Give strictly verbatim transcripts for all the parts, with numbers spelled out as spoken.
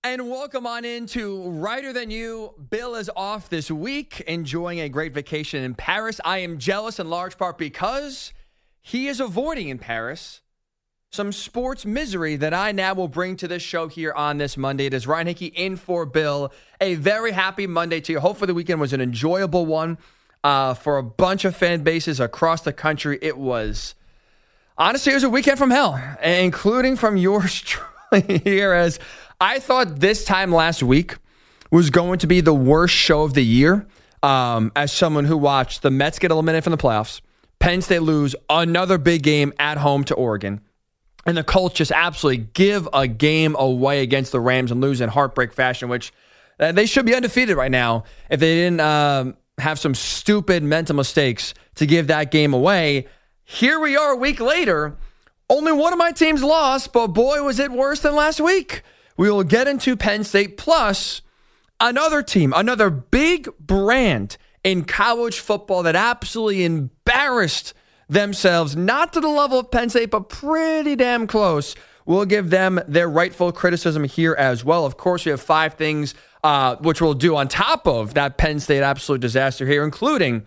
And welcome on into Writer Than You. Bill is off this week, enjoying a great vacation in Paris. I am jealous in large part because he is avoiding in Paris some sports misery that I now will bring to this show here on this Monday. It is Ryan Hickey in for Bill. A very happy Monday to you. Hopefully the weekend was an enjoyable one uh, for a bunch of fan bases across the country. It was, honestly, it was a weekend from hell, including from yours truly here, as I thought this time last week was going to be the worst show of the year. Um, as someone who watched the Mets get eliminated from the playoffs, Penn State lose another big game at home to Oregon, and the Colts just absolutely give a game away against the Rams and lose in heartbreak fashion, which uh, they should be undefeated right now if they didn't um, have some stupid mental mistakes to give that game away. Here we are a week later. Only one of my teams lost, but boy, was it worse than last week. We will get into Penn State, plus another team, another big brand in college football that absolutely embarrassed themselves, not to the level of Penn State, but pretty damn close. We'll give them their rightful criticism here as well. Of course, we have five things uh, which we'll do on top of that Penn State absolute disaster here, including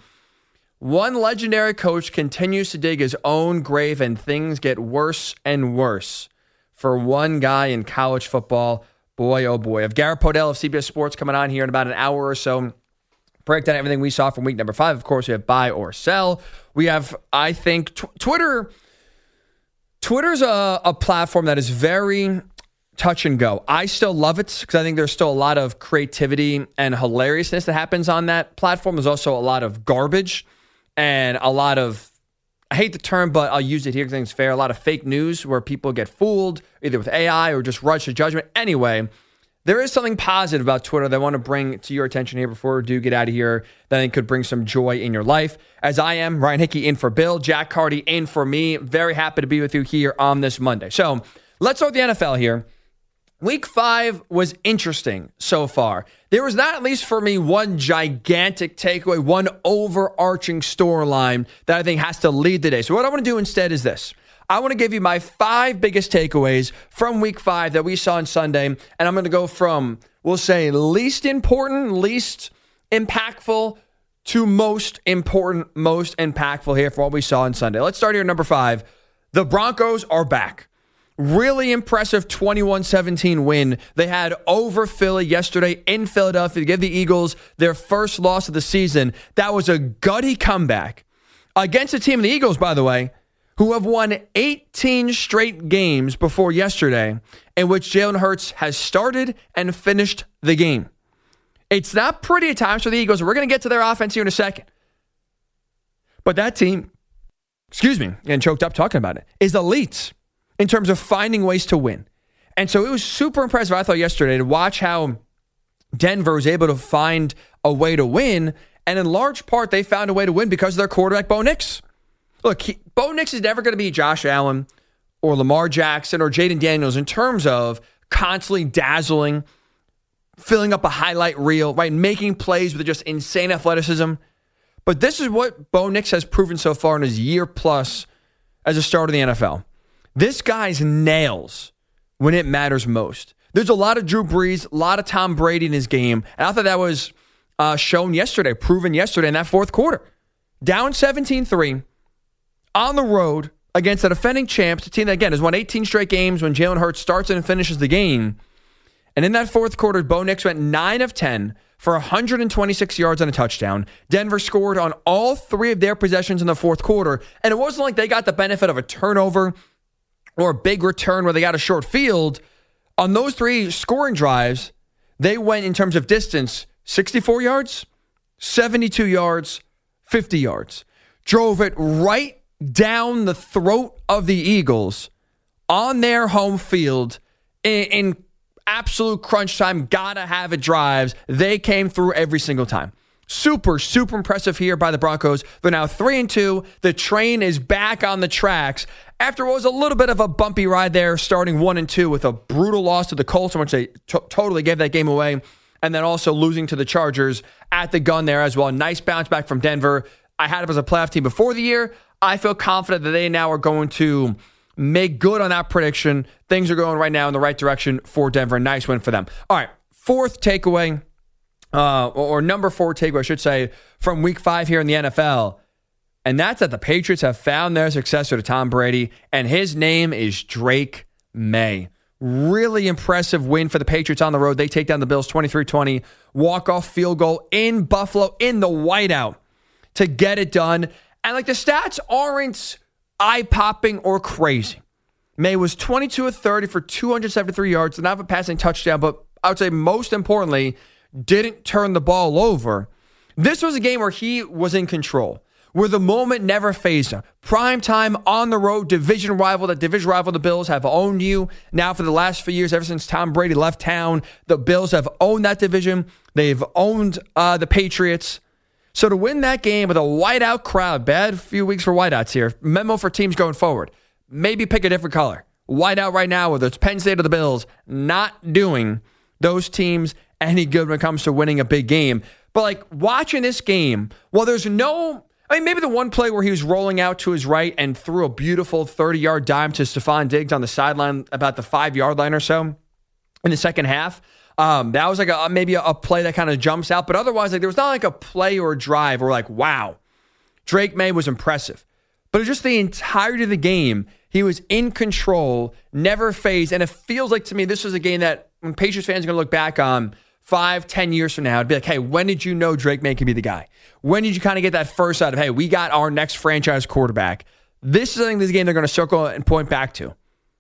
one legendary coach continues to dig his own grave and things get worse and worse for one guy in college football. Boy, oh boy. I have Garrett Podell of C B S Sports coming on here in about an hour or so. Break down everything we saw from week number five. Of course, we have buy or sell. We have, I think, tw- Twitter. Twitter's a, a platform that is very touch and go. I still love it because I think there's still a lot of creativity and hilariousness that happens on that platform. There's also a lot of garbage and a lot of, I hate the term, but I'll use it here because I think it's fair. A lot of fake news where people get fooled either with A I or just rush to judgment. Anyway, there is something positive about Twitter that I want to bring to your attention here before we do get out of here that I think could bring some joy in your life. As I am, Ryan Hickey in for Bill, Jack Carty in for me. Very happy to be with you here on this Monday. So let's start with the N F L here. Week five was interesting so far. There was not, at least for me, one gigantic takeaway, one overarching storyline that I think has to lead the day. So what I want to do instead is this. I want to give you my five biggest takeaways from week five that we saw on Sunday. And I'm going to go from, we'll say, least important, least impactful to most important, most impactful here for what we saw on Sunday. Let's start here at number five. The Broncos are back. Really impressive twenty-one seventeen win they had over Philly yesterday in Philadelphia to give the Eagles their first loss of the season. That was a gutty comeback against a team, the Eagles, by the way, who have won eighteen straight games before yesterday, in which Jalen Hurts has started and finished the game. It's not pretty at times for the Eagles. We're going to get to their offense here in a second. But that team, excuse me, getting choked up talking about it, is elite in terms of finding ways to win. And so it was super impressive, I thought, yesterday to watch how Denver was able to find a way to win. And in large part, they found a way to win because of their quarterback, Bo Nix. Look, he, Bo Nix is never going to be Josh Allen or Lamar Jackson or Jaden Daniels in terms of constantly dazzling, filling up a highlight reel, right, making plays with just insane athleticism. But this is what Bo Nix has proven so far in his year plus as a starter in the N F L. This guy's nails when it matters most. There's a lot of Drew Brees, a lot of Tom Brady in his game. And I thought that was uh, shown yesterday, proven yesterday in that fourth quarter. Down seventeen three on the road against the defending champs, a team that, again, has won eighteen straight games when Jalen Hurts starts and finishes the game. And in that fourth quarter, Bo Nix went nine of ten for one hundred twenty-six yards and a touchdown. Denver scored on all three of their possessions in the fourth quarter. And it wasn't like they got the benefit of a turnover or a big return where they got a short field. On those three scoring drives, they went in terms of distance, sixty-four yards, seventy-two yards, fifty yards. Drove it right down the throat of the Eagles on their home field in, in absolute crunch time, gotta have it drives. They came through every single time. Super, super impressive here by the Broncos. They're now three and two. The train is back on the tracks after what was a little bit of a bumpy ride there, starting one and two with a brutal loss to the Colts, in which they t- totally gave that game away, and then also losing to the Chargers at the gun there as well. Nice bounce back from Denver. I had them as a playoff team before the year. I feel confident that they now are going to make good on that prediction. Things are going right now in the right direction for Denver. Nice win for them. All right, fourth takeaway, uh, or number four takeaway, I should say, from week five here in the N F L. And that's that the Patriots have found their successor to Tom Brady, and his name is Drake May. Really impressive win for the Patriots on the road. They take down the Bills twenty-three twenty, walk-off field goal in Buffalo in the whiteout to get it done. And like the stats aren't eye-popping or crazy. May was twenty-two of thirty for two hundred seventy-three yards, did not have a passing touchdown, but I would say most importantly, didn't turn the ball over. This was a game where he was in control, where the moment never fazed him. Prime time on the road, division rival. That division rival, the Bills, have owned you now for the last few years. Ever since Tom Brady left town, the Bills have owned that division. They've owned uh, the Patriots. So to win that game with a whiteout crowd, bad few weeks for whiteouts here. Memo for teams going forward. Maybe pick a different color. Whiteout right now, whether it's Penn State or the Bills, not doing those teams any good when it comes to winning a big game. But like watching this game, well, there's no... I mean, maybe the one play where he was rolling out to his right and threw a beautiful thirty-yard dime to Stephon Diggs on the sideline about the five-yard line or so in the second half. Um, that was like a maybe a, a play that kind of jumps out. But otherwise, like there was not like a play or a drive where like, wow, Drake May was impressive. But just the entirety of the game, he was in control, never fazed. And it feels like to me this was a game that when Patriots fans are going to look back on five, ten years from now, it'd be like, hey, when did you know Drake May could be the guy? When did you kind of get that first out of, hey, we got our next franchise quarterback? This is I think this game they're going to circle and point back to.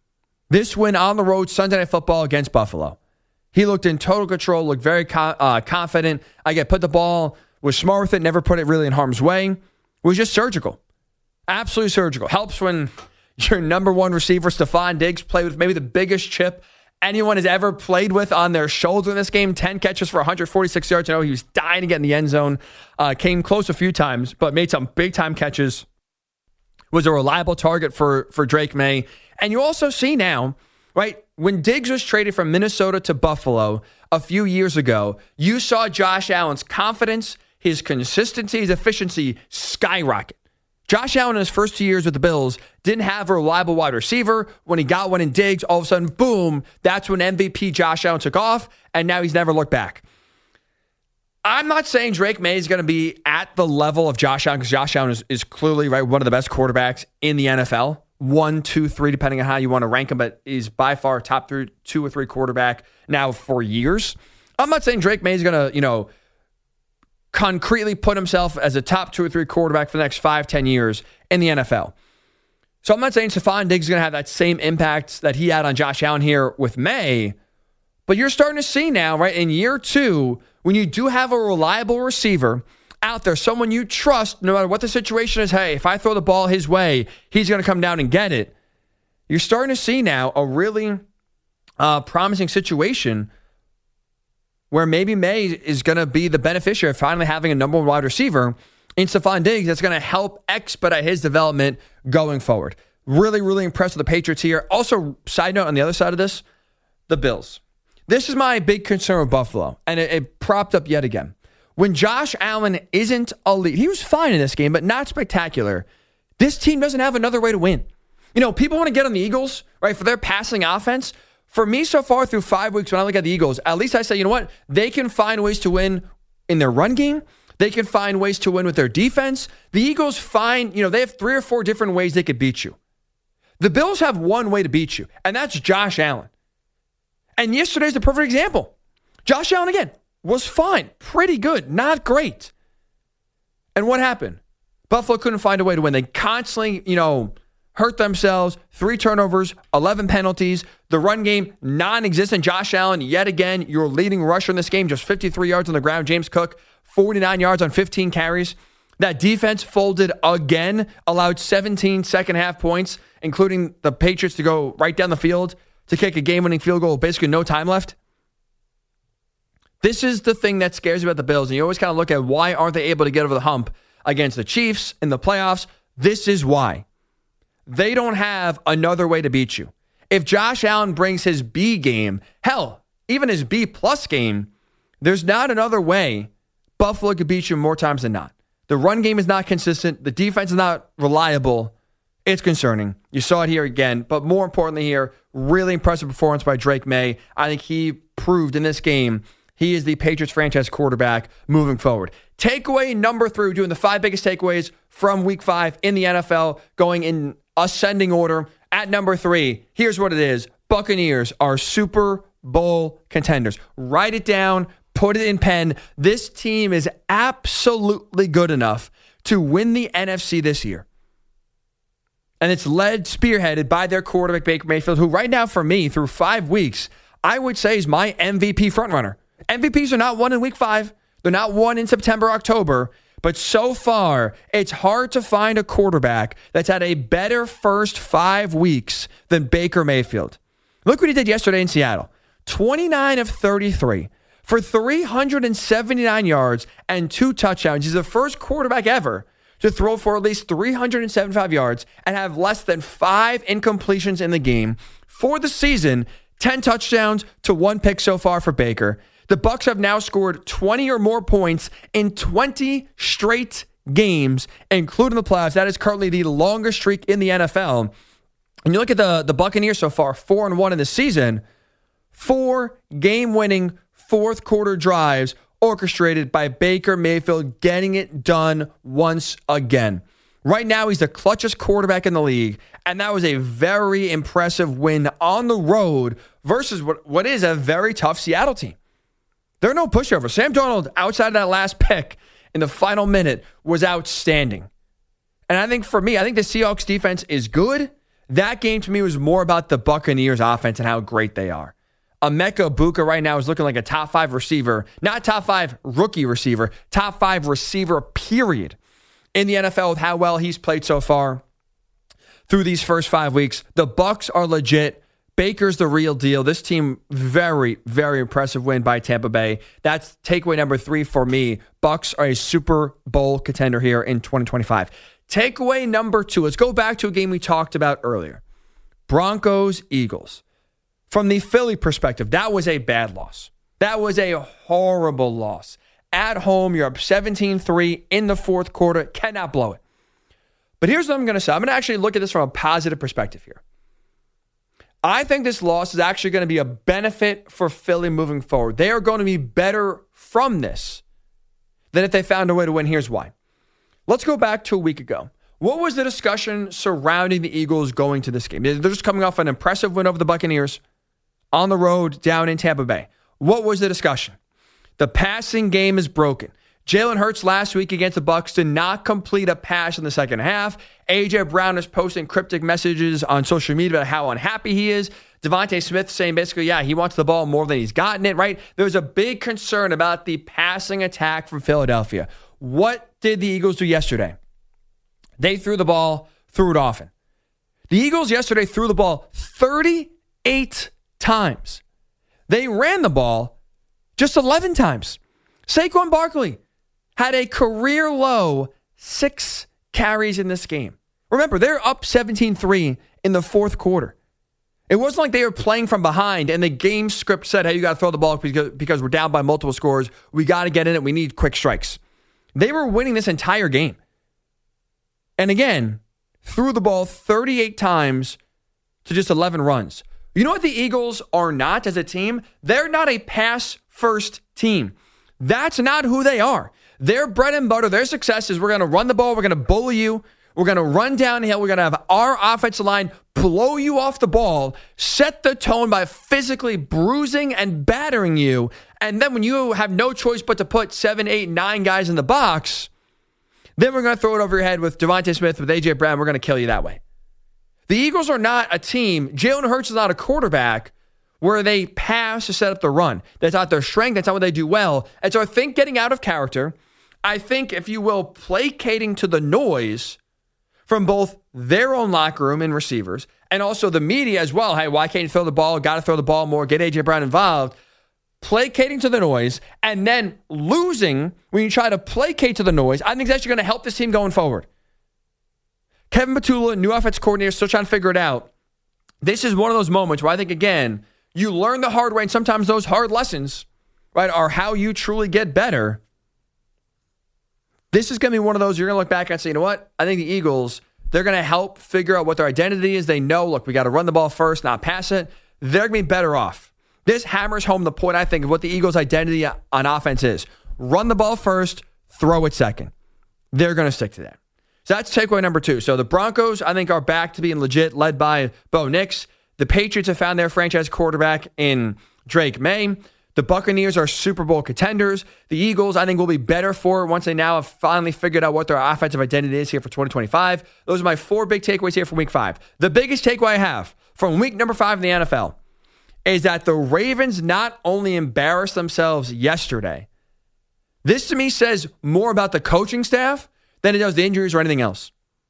This win on the road, Sunday Night Football against Buffalo. He looked in total control, looked very co- uh, confident. I get put the ball, was smart with it, never put it really in harm's way. Was just surgical. Absolutely surgical. Helps when your number one receiver, Stephon Diggs, played with maybe the biggest chip anyone has ever played with on their shoulder in this game. ten catches for one hundred forty-six yards. I know he was dying to get in the end zone. Uh, came close a few times, but made some big-time catches. Was a reliable target for, for Drake May. And you also see now, right, when Diggs was traded from Minnesota to Buffalo a few years ago, you saw Josh Allen's confidence, his consistency, his efficiency skyrocket. Josh Allen in his first two years with the Bills didn't have a reliable wide receiver. When he got one in Diggs, all of a sudden, boom, that's when M V P Josh Allen took off, and now he's never looked back. I'm not saying Drake May is going to be at the level of Josh Allen, because Josh Allen is, is clearly right one of the best quarterbacks in the N F L. One, two, three, depending on how you want to rank him, but he's by far top three, two or three quarterback now for years. I'm not saying Drake May is going to, you know, concretely put himself as a top two or three quarterback for the next five, ten years in the N F L. So I'm not saying Stephon Diggs is going to have that same impact that he had on Josh Allen here with May, but you're starting to see now, right, in year two, when you do have a reliable receiver out there, someone you trust, no matter what the situation is, hey, if I throw the ball his way, he's going to come down and get it. You're starting to see now a really uh, promising situation where maybe May is going to be the beneficiary of finally having a number one wide receiver in Stephon Diggs that's going to help expedite his development going forward. Really, really impressed with the Patriots here. Also, side note on the other side of this, the Bills. This is my big concern with Buffalo, and it, it propped up yet again. When Josh Allen isn't elite, he was fine in this game, but not spectacular. This team doesn't have another way to win. You know, people want to get on the Eagles, right, for their passing offense. For me, so far through five weeks, when I look at the Eagles, at least I say, you know what? They can find ways to win in their run game. They can find ways to win with their defense. The Eagles find, you know, they have three or four different ways they could beat you. The Bills have one way to beat you, and that's Josh Allen. And yesterday's the perfect example. Josh Allen, again, was fine. Pretty good. Not great. And what happened? Buffalo couldn't find a way to win. They constantly, you know, hurt themselves. Three turnovers, eleven penalties. The run game, non-existent. Josh Allen, yet again, your leading rusher in this game, just fifty-three yards on the ground. James Cook, forty-nine yards on fifteen carries. That defense folded again, allowed seventeen second-half points, including the Patriots to go right down the field to kick a game-winning field goal with basically no time left. This is the thing that scares you about the Bills, and you always kind of look at why aren't they able to get over the hump against the Chiefs in the playoffs. This is why. They don't have another way to beat you. If Josh Allen brings his B game, hell, even his B-plus game, there's not another way Buffalo could beat you more times than not. The run game is not consistent. The defense is not reliable. it's concerning. You saw it here again, but more importantly here, really impressive performance by Drake May. I think he proved in this game he is the Patriots franchise quarterback moving forward. Takeaway number three, we're doing the five biggest takeaways from week five in the N F L, going in ascending order. At number three, here's what it is. Buccaneers are Super Bowl contenders. Write it down, put it in pen. This team is absolutely good enough to win the N F C this year. And it's led, spearheaded by their quarterback, Baker Mayfield, who right now for me, through five weeks, I would say is my M V P frontrunner. M V Ps are not won in week five. They're not won in September, October. But so far, it's hard to find a quarterback that's had a better first five weeks than Baker Mayfield. Look what he did yesterday in Seattle. twenty-nine of thirty-three for three hundred seventy-nine yards and two touchdowns. He's the first quarterback ever to throw for at least three hundred seventy-five yards and have less than five incompletions in the game. For the season, ten touchdowns to one pick so far for Baker. The Bucs have now scored twenty or more points in twenty straight games, including the playoffs. That is currently the longest streak in the N F L. And you look at the, the Buccaneers so far, four and one in the season, four game-winning fourth quarter drives orchestrated by Baker Mayfield, getting it done once again. Right now, he's the clutchest quarterback in the league, and that was a very impressive win on the road versus what, what is a very tough Seattle team. They're no pushover. Sam Darnold, outside of that last pick in the final minute, was outstanding. And I think for me, I think the Seahawks defense is good. That game to me was more about the Buccaneers offense and how great they are. Emeka Egbuka right now is looking like a top five receiver, not top five rookie receiver, top five receiver, period, in the N F L with how well he's played so far through these first five weeks. The Bucs are legit. Baker's the real deal. This team, very, very impressive win by Tampa Bay. That's takeaway number three for me. Bucs are a Super Bowl contender here in twenty twenty-five. Takeaway number two, let's go back to a game we talked about earlier. Broncos, Eagles. From the Philly perspective, that was a bad loss. That was a horrible loss. At home, you're up seventeen three in the fourth quarter. Cannot blow it. But here's what I'm going to say. I'm going to actually look at this from a positive perspective here. I think this loss is actually going to be a benefit for Philly moving forward. They are going to be better from this than if they found a way to win. Here's why. Let's go back to a week ago. What was the discussion surrounding the Eagles going to this game? They're just coming off an impressive win over the Buccaneers on the road down in Tampa Bay. What was the discussion? The passing game is broken. Jalen Hurts last week against the Bucs did not complete a pass in the second half. A J. Brown is posting cryptic messages on social media about how unhappy he is. Devontae Smith saying basically, yeah, he wants the ball more than he's gotten it, right? There's a big concern about the passing attack from Philadelphia. What did the Eagles do yesterday? They threw the ball, threw it often. The Eagles yesterday threw the ball thirty-eight times. They ran the ball just eleven times. Saquon Barkley had a career low six carries in this game. Remember, they're up seventeen three in the fourth quarter. It wasn't like they were playing from behind and the game script said, hey, you got to throw the ball because, because we're down by multiple scores. We got to get in it. We need quick strikes. They were winning this entire game. And again, threw the ball thirty-eight times to just eleven runs. You know what the Eagles are not as a team? They're not a pass-first team. That's not who they are. Their bread and butter, their success is we're going to run the ball, we're going to bully you, we're going to run downhill, we're going to have our offensive line blow you off the ball, set the tone by physically bruising and battering you, and then when you have no choice but to put seven, eight, nine guys in the box, then we're going to throw it over your head with Devontae Smith, with A J. Brown, we're going to kill you that way. The Eagles are not a team, Jalen Hurts is not a quarterback where they pass to set up the run. That's not their strength. That's not what they do well. And so I think getting out of character, I think, if you will, placating to the noise from both their own locker room and receivers and also the media as well. Hey, why can't you throw the ball? Got to throw the ball more. Get A J. Brown involved. Placating to the noise and then losing when you try to placate to the noise, I think it's actually going to help this team going forward. Kevin Patula, new offensive coordinator, still trying to figure it out. This is one of those moments where I think, again, you learn the hard way, and sometimes those hard lessons, right, are how you truly get better. This is going to be one of those you're going to look back and say, you know what? I think the Eagles, They're going to help figure out what their identity is. They know, look, we got to run the ball first, not pass it. They're going to be better off. This hammers home the point, I think, of what the Eagles' identity on offense is. Run the ball first, throw it second. They're going to stick to that. So that's takeaway number two. So the Broncos, I think, are back to being legit, led by Bo Nix. The Patriots have found their franchise quarterback in Drake May. The Buccaneers are Super Bowl contenders. The Eagles, I think, will be better for it once they now have finally figured out what their offensive identity is here for twenty twenty-five. Those are my four big takeaways here from week five. The biggest takeaway I have from week number five in the N F L is that the Ravens not only embarrassed themselves yesterday, this to me says more about the coaching staff than it does the injuries or anything else.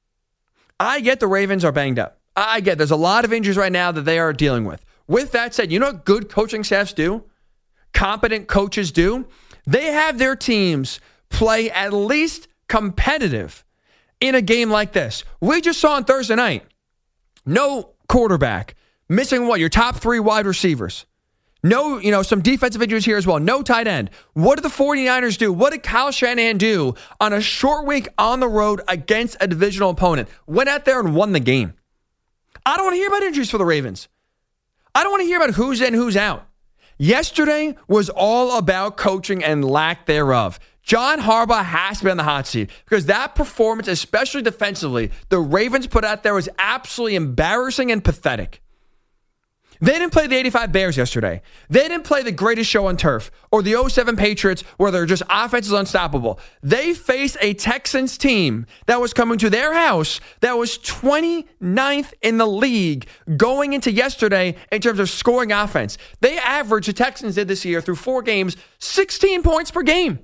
I get the Ravens are banged up. I get there's a lot of injuries right now that they are dealing with. With that said, you know what good coaching staffs do? Competent coaches do? They have their teams play at least competitive in a game like this. We just saw on Thursday night, no quarterback, missing what? Your top three wide receivers. No, you know, some defensive injuries here as well. No tight end. What did the 49ers do? What did Kyle Shanahan do on a short week on the road against a divisional opponent? Went out there and won the game. I don't want to hear about injuries for the Ravens. I don't want to hear about who's in, who's out. Yesterday was all about coaching and lack thereof. John Harbaugh has to be on the hot seat because that performance, especially defensively, the Ravens put out there was absolutely embarrassing and pathetic. They didn't play the eighty-five Bears yesterday. They didn't play the greatest show on turf or the oh seven Patriots where their just offense is unstoppable. They faced a Texans team that was coming to their house that was twenty-ninth in the league going into yesterday in terms of scoring offense. They averaged, the Texans did this year through four games, sixteen points per game.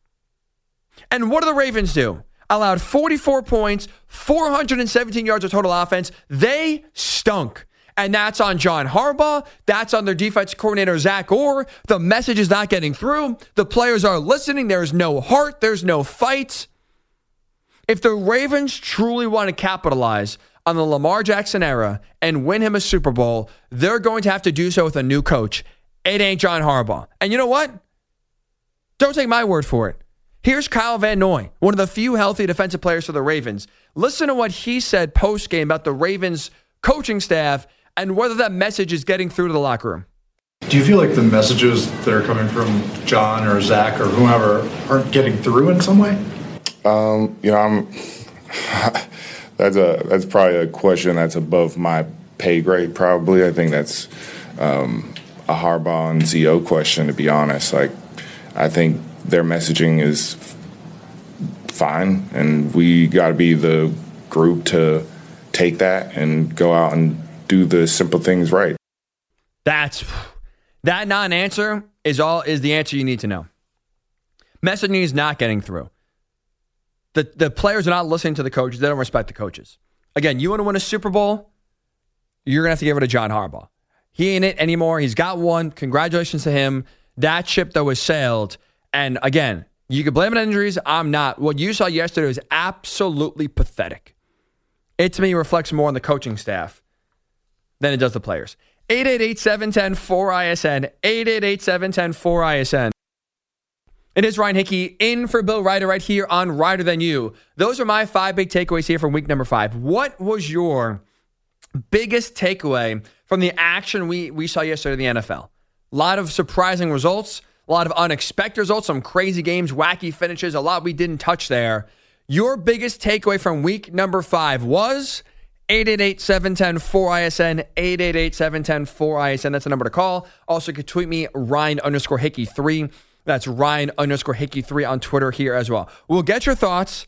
And what do the Ravens do? Allowed forty-four points, four hundred seventeen yards of total offense. They stunk. And that's on John Harbaugh. That's on their defense coordinator, Zach Orr. The message is not getting through. The players are listening. There's no heart. There's no fight. If the Ravens truly want to capitalize on the Lamar Jackson era and win him a Super Bowl, they're going to have to do so with a new coach. It ain't John Harbaugh. And you know what? Don't take my word for it. Here's Kyle Van Noy, one of the few healthy defensive players for the Ravens. Listen to what he said post-game about the Ravens coaching staff and whether that message is getting through to the locker room. Do you feel like the messages that are coming from John or Zach or whomever aren't getting through in some way? Um, you know, I'm. that's a that's probably a question that's above my pay grade. Probably, I think that's um, a Harbaugh and Z O question. To be honest, like I think their messaging is fine, and we got to be the group to take that and go out and do the simple things right. That's that non-answer is all is the answer you need to know. Messaging is not getting through. The the players are not listening to the coaches. They don't respect the coaches. Again, you want to win a Super Bowl, you're gonna have to give it to John Harbaugh. He ain't it anymore. He's got one. Congratulations to him. That ship though was sailed. And again, you can blame it on injuries. I'm not. What you saw yesterday was absolutely pathetic. It to me reflects more on the coaching staff than it does the players. eight eight eight, seven one zero, four I S N. eight eight eight, seven one zero, four I S N. It is Ryan Hickey in for Bill Ryder right here on Ryder Than You. Those are my five big takeaways here from week number five. What was your biggest takeaway from the action we, we saw yesterday in the N F L? A lot of surprising results, a lot of unexpected results, some crazy games, wacky finishes, a lot we didn't touch there. Your biggest takeaway from week number five was eight eight eight, seven one zero, four I S N, eight eight eight, seven one zero, four I S N. That's the number to call. Also, you can tweet me, Ryan underscore Hickey three. That's Ryan underscore Hickey three on Twitter here as well. We'll get your thoughts.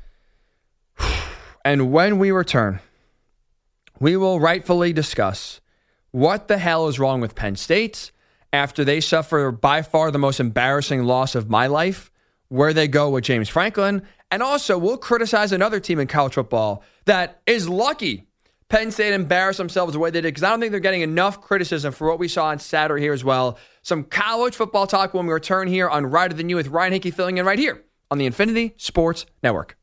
And when we return, we will rightfully discuss what the hell is wrong with Penn State after they suffer by far the most embarrassing loss of my life, where they go with James Franklin. And also, we'll criticize another team in college football that is lucky Penn State embarrassed themselves the way they did, because I don't think they're getting enough criticism for what we saw on Saturday here as well. Some college football talk when we return here on Ryder Than You with Ryan Hickey filling in right here on the Infinity Sports Network.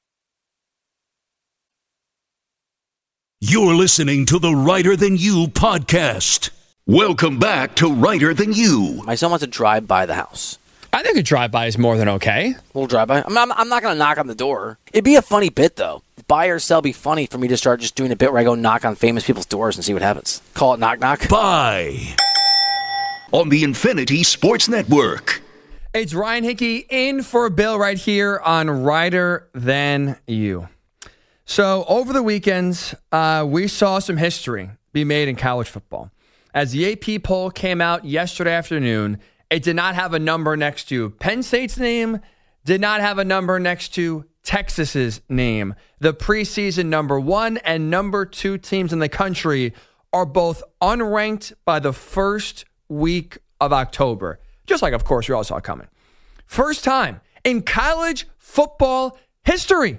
You're listening to the Ryder Than You podcast. Welcome back to Ryder Than You. My son wants to drive by the house. I think a drive-by is more than okay. A little drive-by? I'm, I'm, I'm not going to knock on the door. It'd be a funny bit, though. buy or sell be funny for me to start just doing a bit where I go knock on famous people's doors and see what happens? Call it knock knock. Buy on the Infinity Sports Network. It's Ryan Hickey in for Bill right here on Righter Than You. So over the weekends, uh, we saw some history be made in college football. As the A P poll came out yesterday afternoon, it did not have a number next to Penn State's name, did not have a number next to Texas's name. The preseason number one and number two teams in the country are both unranked by the first week of October. Just like, of course, we all saw it coming. First time in college football history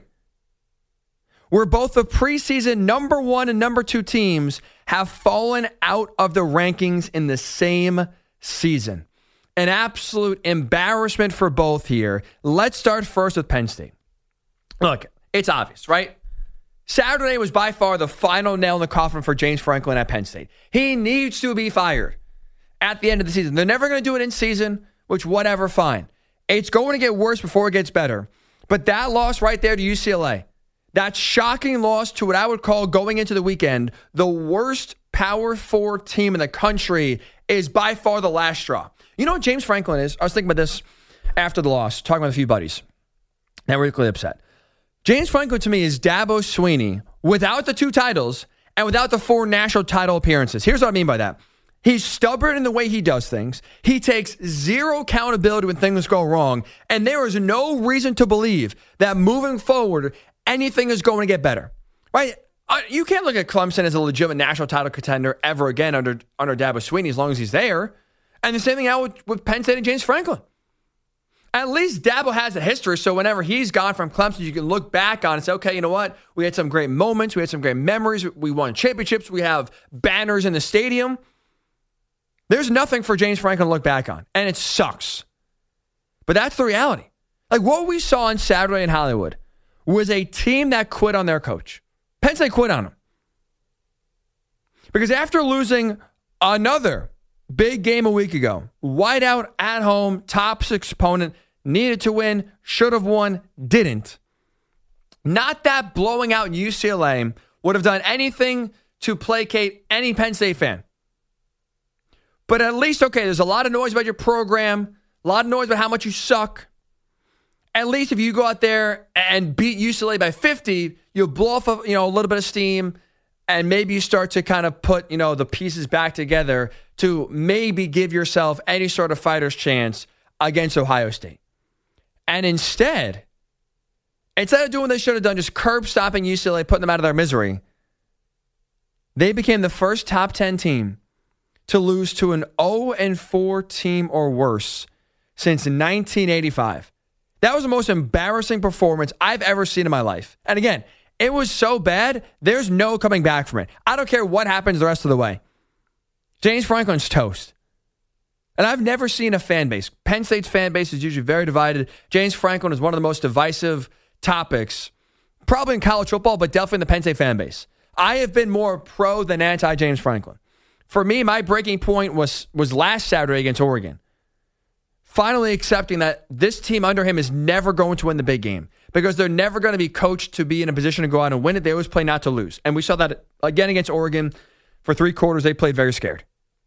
where both the preseason number one and number two teams have fallen out of the rankings in the same season. An absolute embarrassment for both here. Let's start first with Penn State. Look, it's obvious, right? Saturday was by far the final nail in the coffin for James Franklin at Penn State. He needs to be fired at the end of the season. They're never going to do it in season, which whatever, fine. It's going to get worse before it gets better. But that loss right there to U C L A, that shocking loss to what I would call going into the weekend, the worst Power Four team in the country, is by far the last straw. You know what James Franklin is? I was thinking about this after the loss, talking with a few buddies. They were equally upset. James Franklin to me is Dabo Swinney without the two titles and without the four national title appearances. Here's what I mean by that. He's stubborn in the way he does things. He takes zero accountability when things go wrong. And there is no reason to believe that moving forward, anything is going to get better, right? Uh, you can't look at Clemson as a legitimate national title contender ever again under under Dabo Swinney as long as he's there. And the same thing out with, with Penn State and James Franklin. At least Dabo has a history, so whenever he's gone from Clemson, you can look back on and say, okay, you know what? We had some great moments. We had some great memories. We won championships. We have banners in the stadium. There's nothing for James Franklin to look back on, and it sucks. But that's the reality. Like what we saw on Saturday in Hollywood was a team that quit on their coach. Penn State quit on him. Because after losing another big game a week ago, whiteout at home, top six opponent, needed to win, should have won, didn't. Not that blowing out U C L A would have done anything to placate any Penn State fan. But at least, okay, there's a lot of noise about your program, a lot of noise about how much you suck. At least if you go out there and beat U C L A by fifty, you'll blow off a, you know, a little bit of steam, and maybe you start to kind of put, you know, the pieces back together to maybe give yourself any sort of fighter's chance against Ohio State. And instead, instead of doing what they should have done, just curb stopping U C L A, putting them out of their misery, they became the first top ten team to lose to an oh and four team or worse since nineteen eighty-five. That was the most embarrassing performance I've ever seen in my life. And again, it was so bad, there's no coming back from it. I don't care what happens the rest of the way. James Franklin's toast. And I've never seen a fan base. Penn State's fan base is usually very divided. James Franklin is one of the most divisive topics, probably in college football, but definitely in the Penn State fan base. I have been more pro than anti-James Franklin. For me, my breaking point was, was last Saturday against Oregon. Finally accepting that this team under him is never going to win the big game because they're never going to be coached to be in a position to go out and win it. They always play not to lose. And we saw that again against Oregon. For three quarters, they played very scared.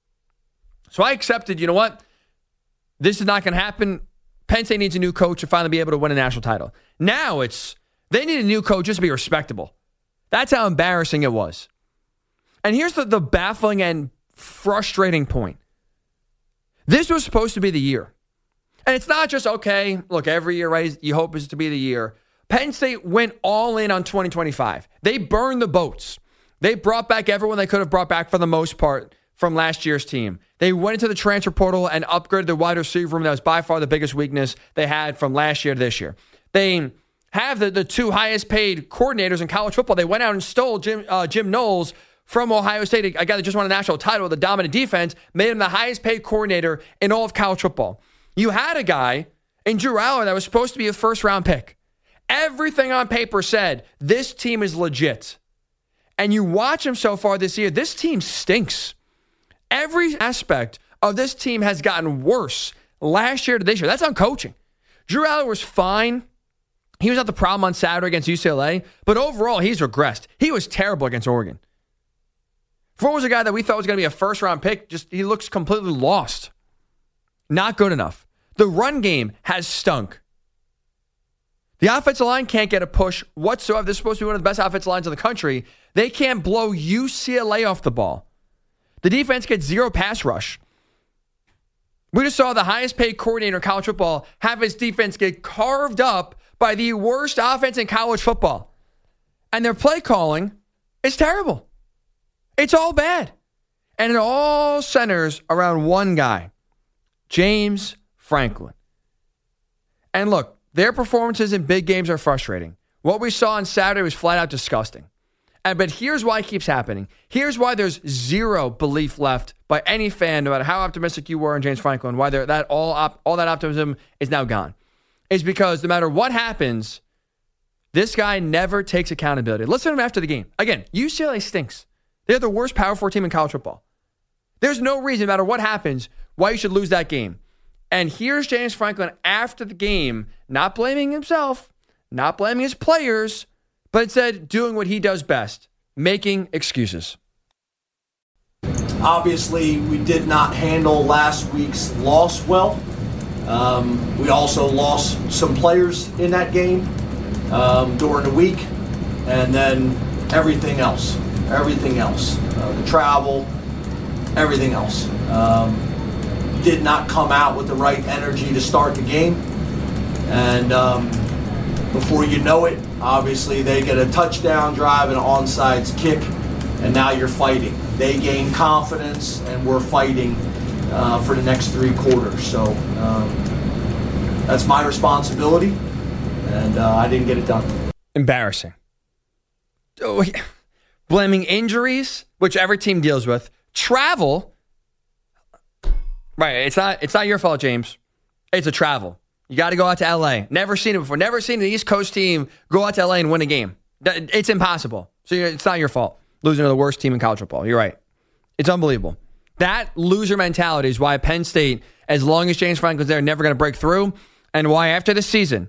So I accepted, you know what? This is not going to happen. Penn State needs a new coach to finally be able to win a national title. Now it's, they need a new coach just to be respectable. That's how embarrassing it was. And here's the, the baffling and frustrating point. This was supposed to be the year. And it's not just, okay, look, every year, right, you hope it's to be the year. Penn State went all in on twenty twenty-five. They burned the boats. They brought back everyone they could have brought back for the most part from last year's team. They went into the transfer portal and upgraded the wide receiver room that was by far the biggest weakness they had from last year to this year. They have the, the two highest paid coordinators in college football. They went out and stole Jim, uh, Jim Knowles from Ohio State, a guy that just won a national title with a dominant defense, made him the highest paid coordinator in all of college football. You had a guy in Drew Aller that was supposed to be a first round pick. Everything on paper said this team is legit. And you watch him so far this year, this team stinks. Every aspect of this team has gotten worse last year to this year. That's on coaching. Drew Aller was fine He was not the problem on Saturday against U C L A, but overall, he's regressed. He was terrible against Oregon. Ford was a guy that we thought was going to be a first-round pick. Just he looks completely lost. Not good enough. The run game has stunk. The offensive line can't get a push whatsoever. This is supposed to be one of the best offensive lines in the country. They can't blow U C L A off the ball. The defense gets zero pass rush. We just saw the highest-paid coordinator in college football have his defense get carved up by the worst offense in college football. And their play calling is terrible. It's all bad. And it all centers around one guy, James Franklin. And look, their performances in big games are frustrating. What we saw on Saturday was flat out disgusting. And but here's why it keeps happening. Here's why there's zero belief left by any fan, no matter how optimistic you were in James Franklin, why that all op, all that optimism is now gone. Is because no matter what happens, this guy never takes accountability. Listen to him after the game. Again, U C L A stinks. They're the worst Power Four team in college football. There's no reason, no matter what happens, why you should lose that game. And here's James Franklin after the game, not blaming himself, not blaming his players, but instead doing what he does best, making excuses. Obviously, we did not handle last week's loss well. Um, we also lost some players in that game um, during the week, and then everything else, everything else, uh, the travel, everything else. Um, did not come out with the right energy to start the game, and um, before you know it, obviously they get a touchdown drive and an onside kick, and now you're fighting. They gain confidence, and we're fighting uh, for the next three quarters. So um, that's my responsibility, and uh, I didn't get it done. Embarrassing. Oh, blaming injuries, which every team deals with. Travel. Right, it's not it's not your fault, James. It's a travel. You got to go out to L A. Never seen it before. Never seen an East Coast team go out to L A and win a game. It's impossible. So it's not your fault. Losing to the worst team in college football. You're right. It's unbelievable. That loser mentality is why Penn State, as long as James Franklin's there, never going to break through, and why after this season,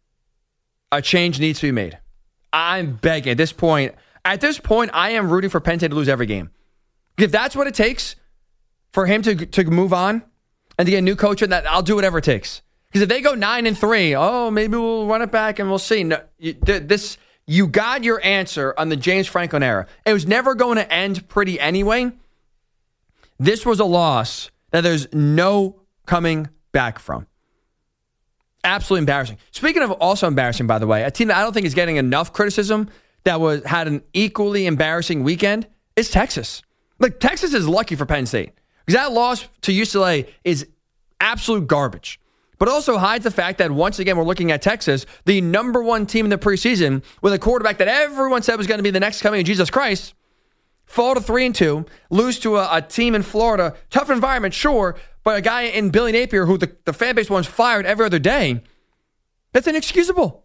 a change needs to be made. I'm begging at this point. At this point, I am rooting for Penn State to lose every game. If that's what it takes for him to to move on and to get a new coach, and that I'll do whatever it takes. Because if they go nine and three, oh, maybe we'll run it back and we'll see. No, you, this you got your answer on the James Franklin era. It was never going to end pretty anyway. This was a loss that there's no coming back from. Absolutely embarrassing. Speaking of also embarrassing, by the way, a team that I don't think is getting enough criticism that was had an equally embarrassing weekend is Texas. Like, Texas is lucky for Penn State. Because that loss to U C L A is absolute garbage. But also hides the fact that once again, we're looking at Texas, the number one team in the preseason, with a quarterback that everyone said was going to be the next coming of Jesus Christ, fall to three and two, lose to a, a team in Florida. Tough environment, sure, but a guy in Billy Napier who the, the fan base wants fired every other day. That's inexcusable.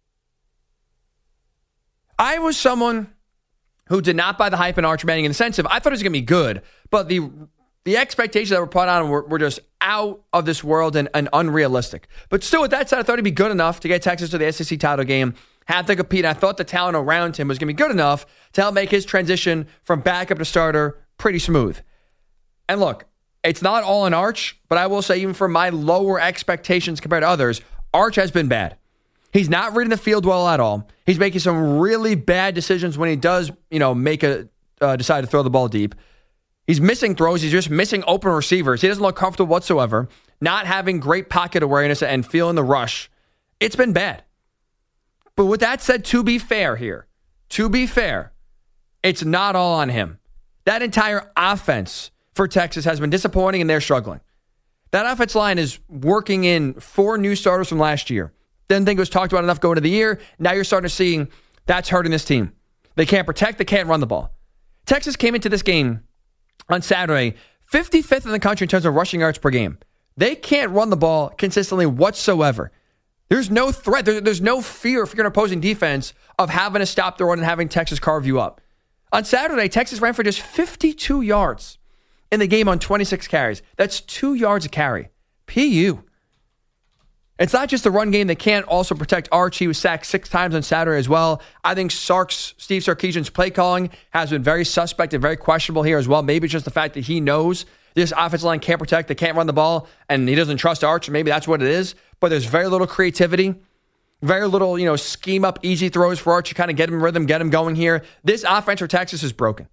I was someone who did not buy the hype in Arch Manning in the sense of I thought it was going to be good, but the the expectations that were put on were, were just out of this world and, and unrealistic. But still, with that said, I thought he'd be good enough to get Texas to the S E C title game, have to compete. And I thought the talent around him was going to be good enough to help make his transition from backup to starter pretty smooth. And look, it's not all on Arch, but I will say even for my lower expectations compared to others, Arch has been bad. He's not reading the field well at all. He's making some really bad decisions when he does, you know, make a uh, decide to throw the ball deep. He's missing throws. He's just missing open receivers. He doesn't look comfortable whatsoever. Not having great pocket awareness and feeling the rush. It's been bad. But with that said, to be fair here, to be fair, it's not all on him. That entire offense for Texas has been disappointing and they're struggling. That offense line is working in four new starters from last year. Didn't think it was talked about enough going into the year. Now you're starting to see that's hurting this team. They can't protect, they can't run the ball. Texas came into this game on Saturday, fifty-fifth in the country in terms of rushing yards per game. They can't run the ball consistently whatsoever. There's no threat. There, there's no fear if you're an opposing defense of having to stop the run and having Texas carve you up. On Saturday, Texas ran for just fifty-two yards in the game on twenty-six carries. That's two yards a carry. P U. It's not just the run game. They can't also protect Archie, who was sacked six times on Saturday as well. I think Sark's, Steve Sarkisian's play calling has been very suspect and very questionable here as well. Maybe it's just the fact that he knows this offensive line can't protect, they can't run the ball, and he doesn't trust Arch. Maybe that's what it is. But there's very little creativity, very little, you know, scheme up easy throws for Arch to kind of get him rhythm, get him going here. This offense for Texas is broken.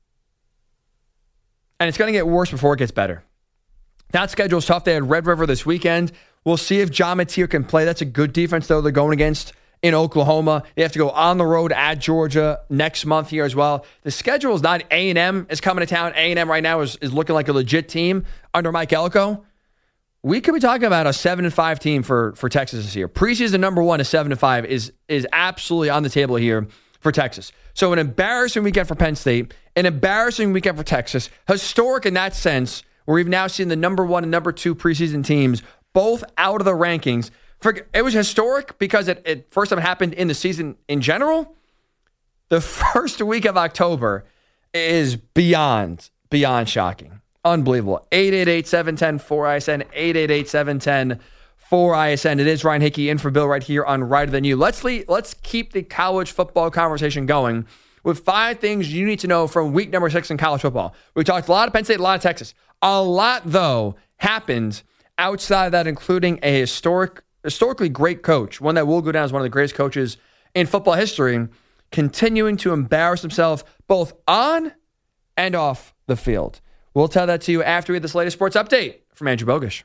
And it's going to get worse before it gets better. That schedule is tough. They had Red River this weekend. We'll see if John Mateer can play. That's a good defense, though, they're going against in Oklahoma. They have to go on the road at Georgia next month here as well. The schedule is not A and M is coming to town. A and M right now is, is looking like a legit team under Mike Elko. We could be talking about a seven and five team for, for Texas this year. Preseason number one is seven and five is is absolutely on the table here for Texas. So an embarrassing weekend for Penn State, an embarrassing weekend for Texas. Historic in that sense, where we've now seen the number one and number two preseason teams both out of the rankings. It was historic because it, it first time happened in the season in general. The first week of October is beyond, beyond shocking. Unbelievable. eight eight eight, seven one zero, four I S N, eight eight eight, seven one zero, four I S N. It is Ryan Hickey in for Bill right here on Righter Than You. Let's, le- let's keep the college football conversation going with five things you need to know from week number six in college football. We talked a lot of Penn State, a lot of Texas. A lot, though, happened outside of that, including a historic, historically great coach, one that will go down as one of the greatest coaches in football history, continuing to embarrass himself both on and off the field. We'll tell that to you after we get this latest sports update from Andrew Bogish.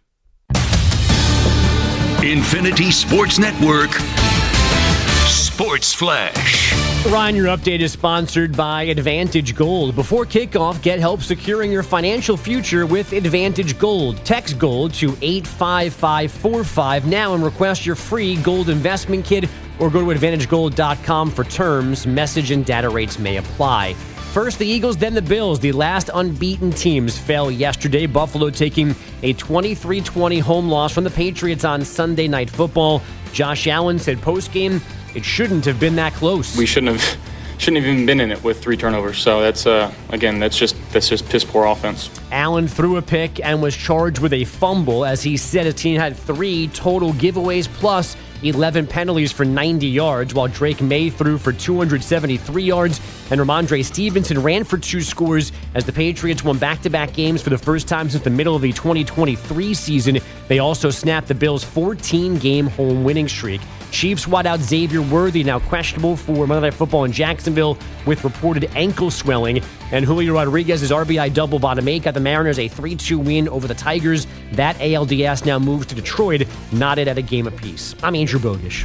Infinity Sports Network, Sports Flash. Ryan, your update is sponsored by Advantage Gold. Before kickoff, get help securing your financial future with Advantage Gold. Text GOLD to eight five five four five now and request your free gold investment kit, or go to advantage gold dot com for terms. Message and data rates may apply. First the Eagles, then the Bills. The last unbeaten teams fell yesterday. Buffalo taking a twenty-three twenty home loss from the Patriots on Sunday Night Football. Josh Allen said postgame, it shouldn't have been that close. We shouldn't have shouldn't have even been in it with three turnovers. So that's uh, again, that's just that's just piss poor offense. Allen threw a pick and was charged with a fumble, as he said his team had three total giveaways plus eleven penalties for ninety yards, while Drake May threw for two hundred seventy-three yards, and Ramondre Stevenson ran for two scores as the Patriots won back-to-back games for the first time since the middle of the twenty twenty-three season. They also snapped the Bills' fourteen-game home winning streak. Chiefs wideout Xavier Worthy, now questionable for Monday Night Football in Jacksonville with reported ankle swelling. And Julio Rodriguez's R B I double bottom eight got the Mariners a three two win over the Tigers. That A L D S now moves to Detroit, knotted at a game apiece. I'm Andrew Bogish.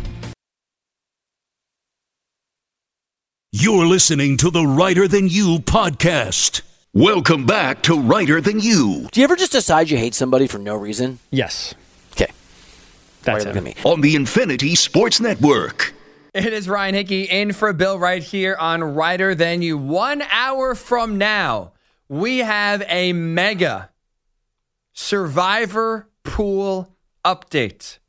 You're listening to the Righter Than You podcast. Welcome back to Righter Than You. Do you ever just decide you hate somebody for no reason? Yes. Okay. That's Why it. look at me. On the Infinity Sports Network. It is Ryan Hickey in for Bill right here on Righter Than You. One hour from now, we have a mega Survivor Pool update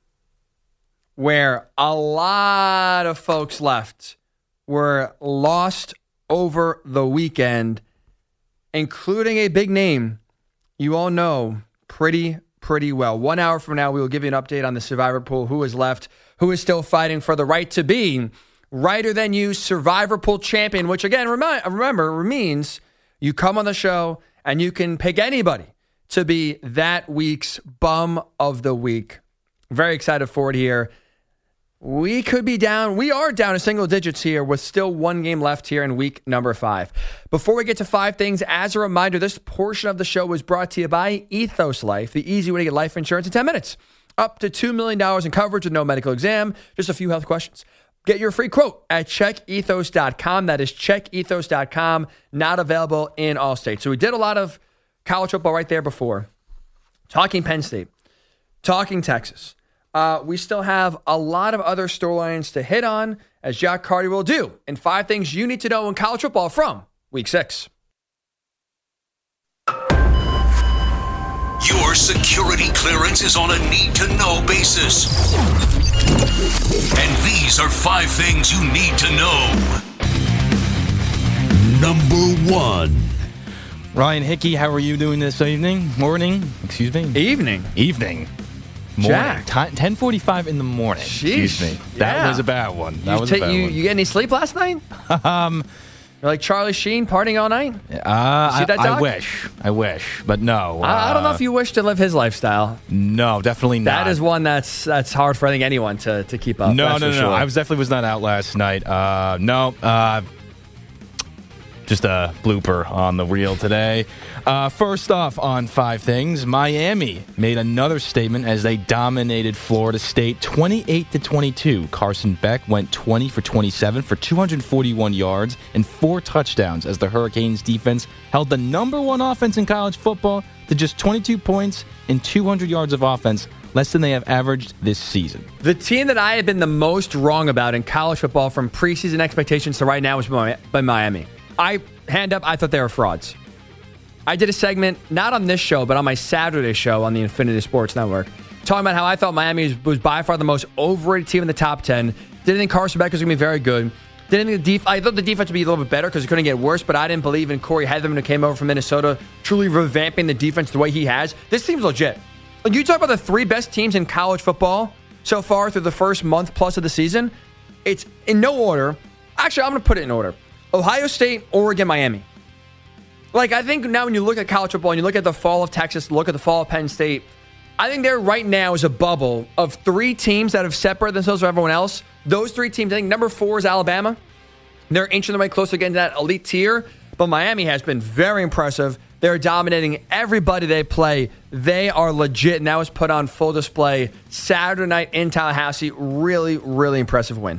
where a lot of folks left were lost over the weekend, including a big name you all know pretty, pretty well. One hour from now, we will give you an update on the Survivor Pool, who is left, who is still fighting for the right to be Righter Than You Survivor Pool champion, which again, remi- remember, means you come on the show and you can pick anybody to be that week's Bum of the Week. Very excited for it here. We could be down. We are down to single digits here with still one game left here in week number five. Before we get to five things, as a reminder, this portion of the show was brought to you by Ethos Life, the easy way to get life insurance in ten minutes. Up to two million dollars in coverage with no medical exam. Just a few health questions. Get your free quote at check ethos dot com. That is check ethos dot com. Not available in all states. So we did a lot of college football right there before. Talking Penn State. Talking Texas. Uh, we still have a lot of other storylines to hit on, as Jack Carty will do, in five things you need to know in college football from week six. Your security clearance is on a need-to-know basis. And these are five things you need to know. Number one. Ryan Hickey, how are you doing this evening? Morning? Excuse me? Evening. Evening. Morning. Jack. ten forty-five in the morning. Sheesh. Excuse me. That Yeah. was a bad one. That you was ta- a bad you, one. you get any sleep last night? um, You're like Charlie Sheen partying all night? uh, See I, that I doc? wish. I wish. But no. I, I don't know uh, if you wish to live his lifestyle. No, definitely not. That is one that's that's hard for I think anyone to, to keep up. No, that's no, for no, sure. no. I was definitely was not out last night. Uh, no. Uh, just a blooper on the reel today. Uh, first off, on five things, Miami made another statement as they dominated Florida State twenty-eight to twenty-two. Carson Beck went twenty for twenty-seven for two hundred forty-one yards and four touchdowns as the Hurricanes defense held the number one offense in college football to just twenty-two points and two hundred yards of offense, less than they have averaged this season. The team that I have been the most wrong about in college football from preseason expectations to right now is Mi- by Miami. I, hand up, I thought they were frauds. I did a segment, not on this show, but on my Saturday show on the Infinity Sports Network, talking about how I thought Miami was, was by far the most overrated team in the top ten. Didn't think Carson Beck was going to be very good. Didn't think the def- I thought the defense would be a little bit better because it couldn't get worse, but I didn't believe in Corey Heatherman, who came over from Minnesota, truly revamping the defense the way he has. This team's legit. Like, you talk about the three best teams in college football so far through the first month plus of the season. It's in no order. Actually, I'm going to put it in order. Ohio State, Oregon, Miami. Like, I think now when you look at college football and you look at the fall of Texas, look at the fall of Penn State, I think there right now is a bubble of three teams that have separated themselves from everyone else. Those three teams, I think number four is Alabama. They're inching their way closer to getting to that elite tier, but Miami has been very impressive. They're dominating everybody they play. They are legit, and that was put on full display Saturday night in Tallahassee. Really, really impressive win.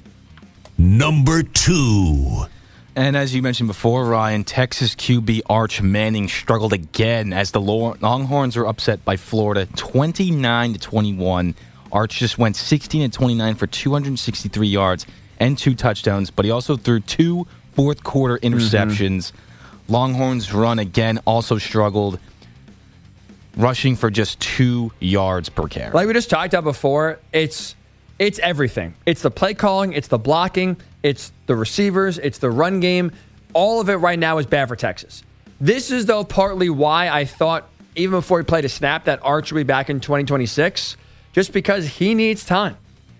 Number two. And as you mentioned before, Ryan, Texas Q B Arch Manning struggled again as the Longhorns were upset by Florida twenty-nine to twenty-one. Arch just went sixteen to twenty-nine for two hundred sixty-three yards and two touchdowns, but he also threw two fourth quarter interceptions. Mm-hmm. Longhorns run again also struggled, rushing for just two yards per carry. Like we just talked about before, it's it's everything. It's the play calling, it's the blocking, it's the receivers, it's the run game. All of it right now is bad for Texas. This is, though, partly why I thought, even before he played a snap, that Arch will be back in twenty twenty-six, just because he needs time.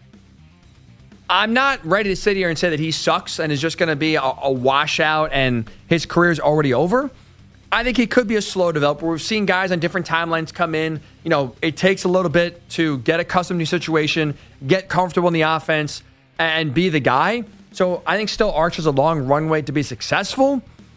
I'm not ready to sit here and say that he sucks and is just going to be a, a washout and his career is already over. I think he could be a slow developer. We've seen guys on different timelines come in. You know, it takes a little bit to get accustomed to the situation, get comfortable in the offense, and be the guy. So I think still Arch has a long runway to be successful.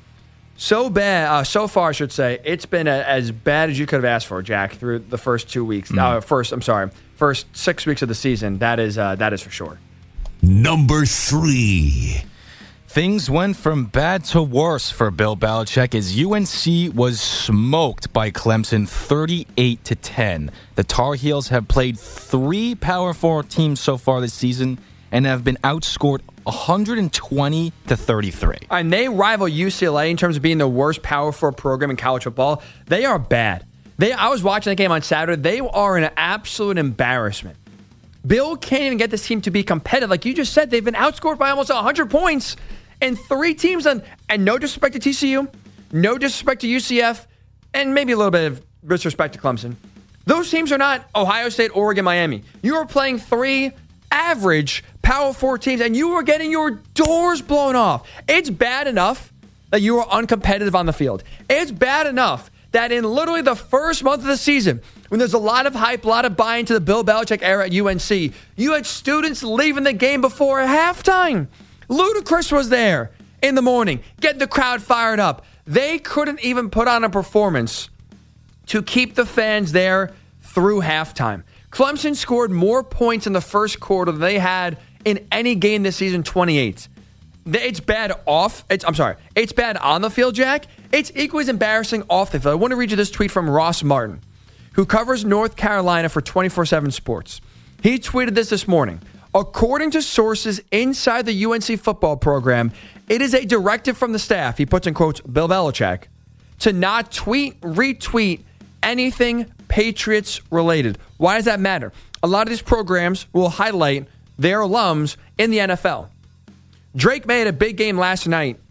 So bad, uh, so far, I should say, it's been a, as bad as you could have asked for, Jack, through the first two weeks. Mm. Uh, first, I'm sorry, first six weeks of the season. That is, uh, that is for sure. Number three. Things went from bad to worse for Bill Belichick as U N C was smoked by Clemson thirty-eight to ten. The Tar Heels have played three Power Four teams so far this season and have been outscored one hundred twenty to thirty-three. And they rival U C L A in terms of being the worst Power Four program in college football. They are bad. They, I was watching the game on Saturday. They are an absolute embarrassment. Bill can't even get this team to be competitive. Like you just said, they've been outscored by almost one hundred points. And three teams, on, and no disrespect to T C U, no disrespect to U C F, and maybe a little bit of disrespect to Clemson. Those teams are not Ohio State, Oregon, Miami. You are playing three average Power Four teams, and you are getting your doors blown off. It's bad enough that you are uncompetitive on the field. It's bad enough that in literally the first month of the season, when there's a lot of hype, a lot of buy-in to the Bill Belichick era at U N C, you had students leaving the game before halftime. Ludacris was there in the morning, getting the crowd fired up. They couldn't even put on a performance to keep the fans there through halftime. Clemson scored more points in the first quarter than they had in any game this season, twenty-eight. It's bad off. It's, I'm sorry. It's bad on the field, Jack. It's equally as embarrassing off the field. I want to read you this tweet from Ross Martin, who covers North Carolina for twenty-four seven Sports. He tweeted this this morning. According to sources inside the U N C football program, it is a directive from the staff, he puts in quotes, Bill Belichick, to not tweet, retweet anything Patriots related. Why does that matter? A lot of these programs will highlight their alums in the N F L. Drake May had a big game last night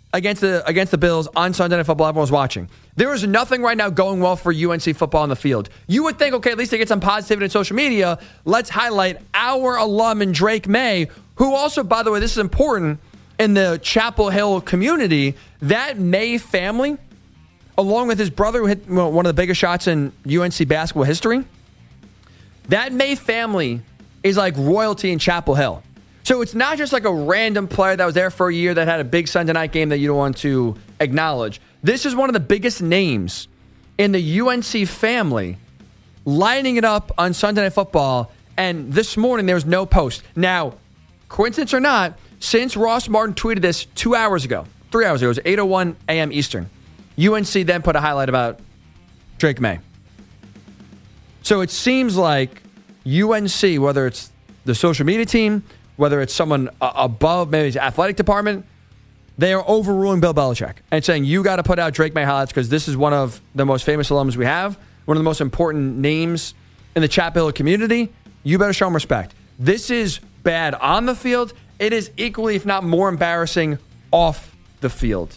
against the against the Bills on Sunday Night Football. Everyone was watching. There is nothing right now going well for U N C football on the field. You would think, okay, at least they get some positivity in social media. Let's highlight our alum and Drake May, who also, by the way, this is important in the Chapel Hill community. That May family, along with his brother, who hit one of the biggest shots in U N C basketball history, that May family is like royalty in Chapel Hill. So it's not just like a random player that was there for a year that had a big Sunday night game that you don't want to acknowledge. This is one of the biggest names in the U N C family lining it up on Sunday Night Football. And this morning, there was no post. Now, coincidence or not, since Ross Martin tweeted this two hours ago, three hours ago, it was eight oh one a.m. Eastern, U N C then put a highlight about Drake May. So it seems like U N C, whether it's the social media team, whether it's someone uh, above maybe the athletic department, they are overruling Bill Belichick and saying, you got to put out Drake May highlights because this is one of the most famous alums we have, one of the most important names in the Chapel Hill community. You better show him respect. This is bad on the field. It is equally, if not more embarrassing, off the field.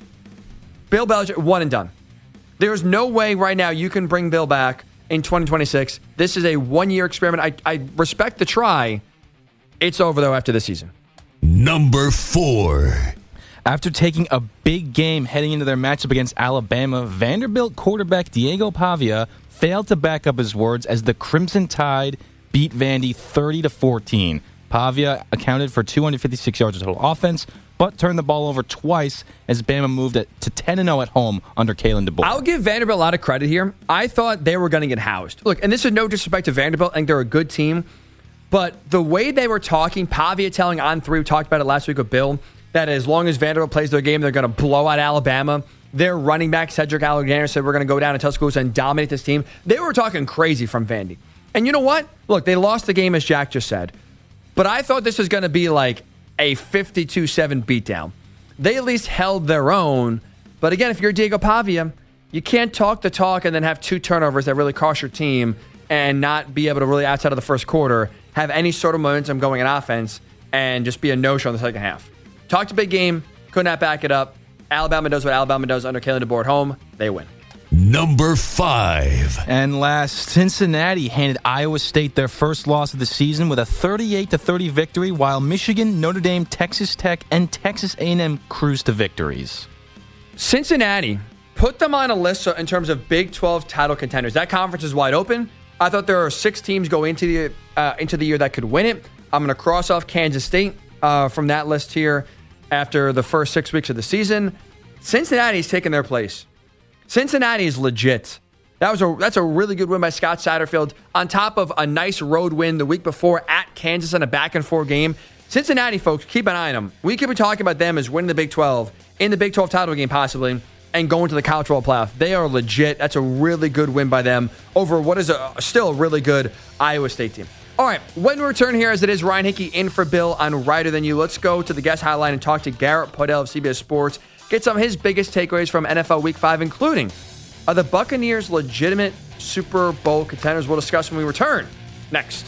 Bill Belichick, one and done. There's no way right now you can bring Bill back in twenty twenty-six. This is a one-year experiment. I, I respect the try. It's over, though, after this season. Number four. After taking a big game heading into their matchup against Alabama, Vanderbilt quarterback Diego Pavia failed to back up his words as the Crimson Tide beat Vandy thirty to fourteen. Pavia accounted for two hundred fifty-six yards of total offense, but turned the ball over twice as Bama moved it to ten and oh at home under Kalen DeBoer. I'll give Vanderbilt a lot of credit here. I thought they were going to get housed. Look, and this is no disrespect to Vanderbilt. I think they're a good team. But the way they were talking, Pavia telling On three, we talked about it last week with Bill, that as long as Vanderbilt plays their game, they're going to blow out Alabama. Their running back, Cedric Alexander, said we're going to go down to Tuscaloosa and dominate this team. They were talking crazy from Vandy. And you know what? Look, they lost the game, as Jack just said. But I thought this was going to be like a fifty-two seven beatdown. They at least held their own. But again, if you're Diego Pavia, you can't talk the talk and then have two turnovers that really cost your team and not be able to really, outside of the first quarter, have any sort of momentum going in offense and just be a no-show in the second half. Talked a big game, could not back it up. Alabama does what Alabama does under Kalen DeBoer at home. They win. Number five. And last, Cincinnati handed Iowa State their first loss of the season with a thirty-eight to thirty victory, while Michigan, Notre Dame, Texas Tech, and Texas A and M cruised to victories. Cincinnati put them on a list in terms of Big twelve title contenders. That conference is wide open. I thought there are six teams going into the uh, into the year that could win it. I'm going to cross off Kansas State uh, from that list here after the first six weeks of the season. Cincinnati's taken their place. Cincinnati is legit. That was a that's a really good win by Scott Satterfield on top of a nice road win the week before at Kansas in a back-and-forth game. Cincinnati, folks, keep an eye on them. We could be talking about them as winning the Big twelve, in the Big twelve title game possibly, and going to the College Football Playoff. They are legit. That's a really good win by them over what is a, still a really good Iowa State team. All right, when we return here, as it is Ryan Hickey in for Bill on Righter Than You, let's go to the guest hotline and talk to Garrett Podell of C B S Sports. Get some of his biggest takeaways from N F L Week five, including, are the Buccaneers legitimate Super Bowl contenders? We'll discuss when we return next.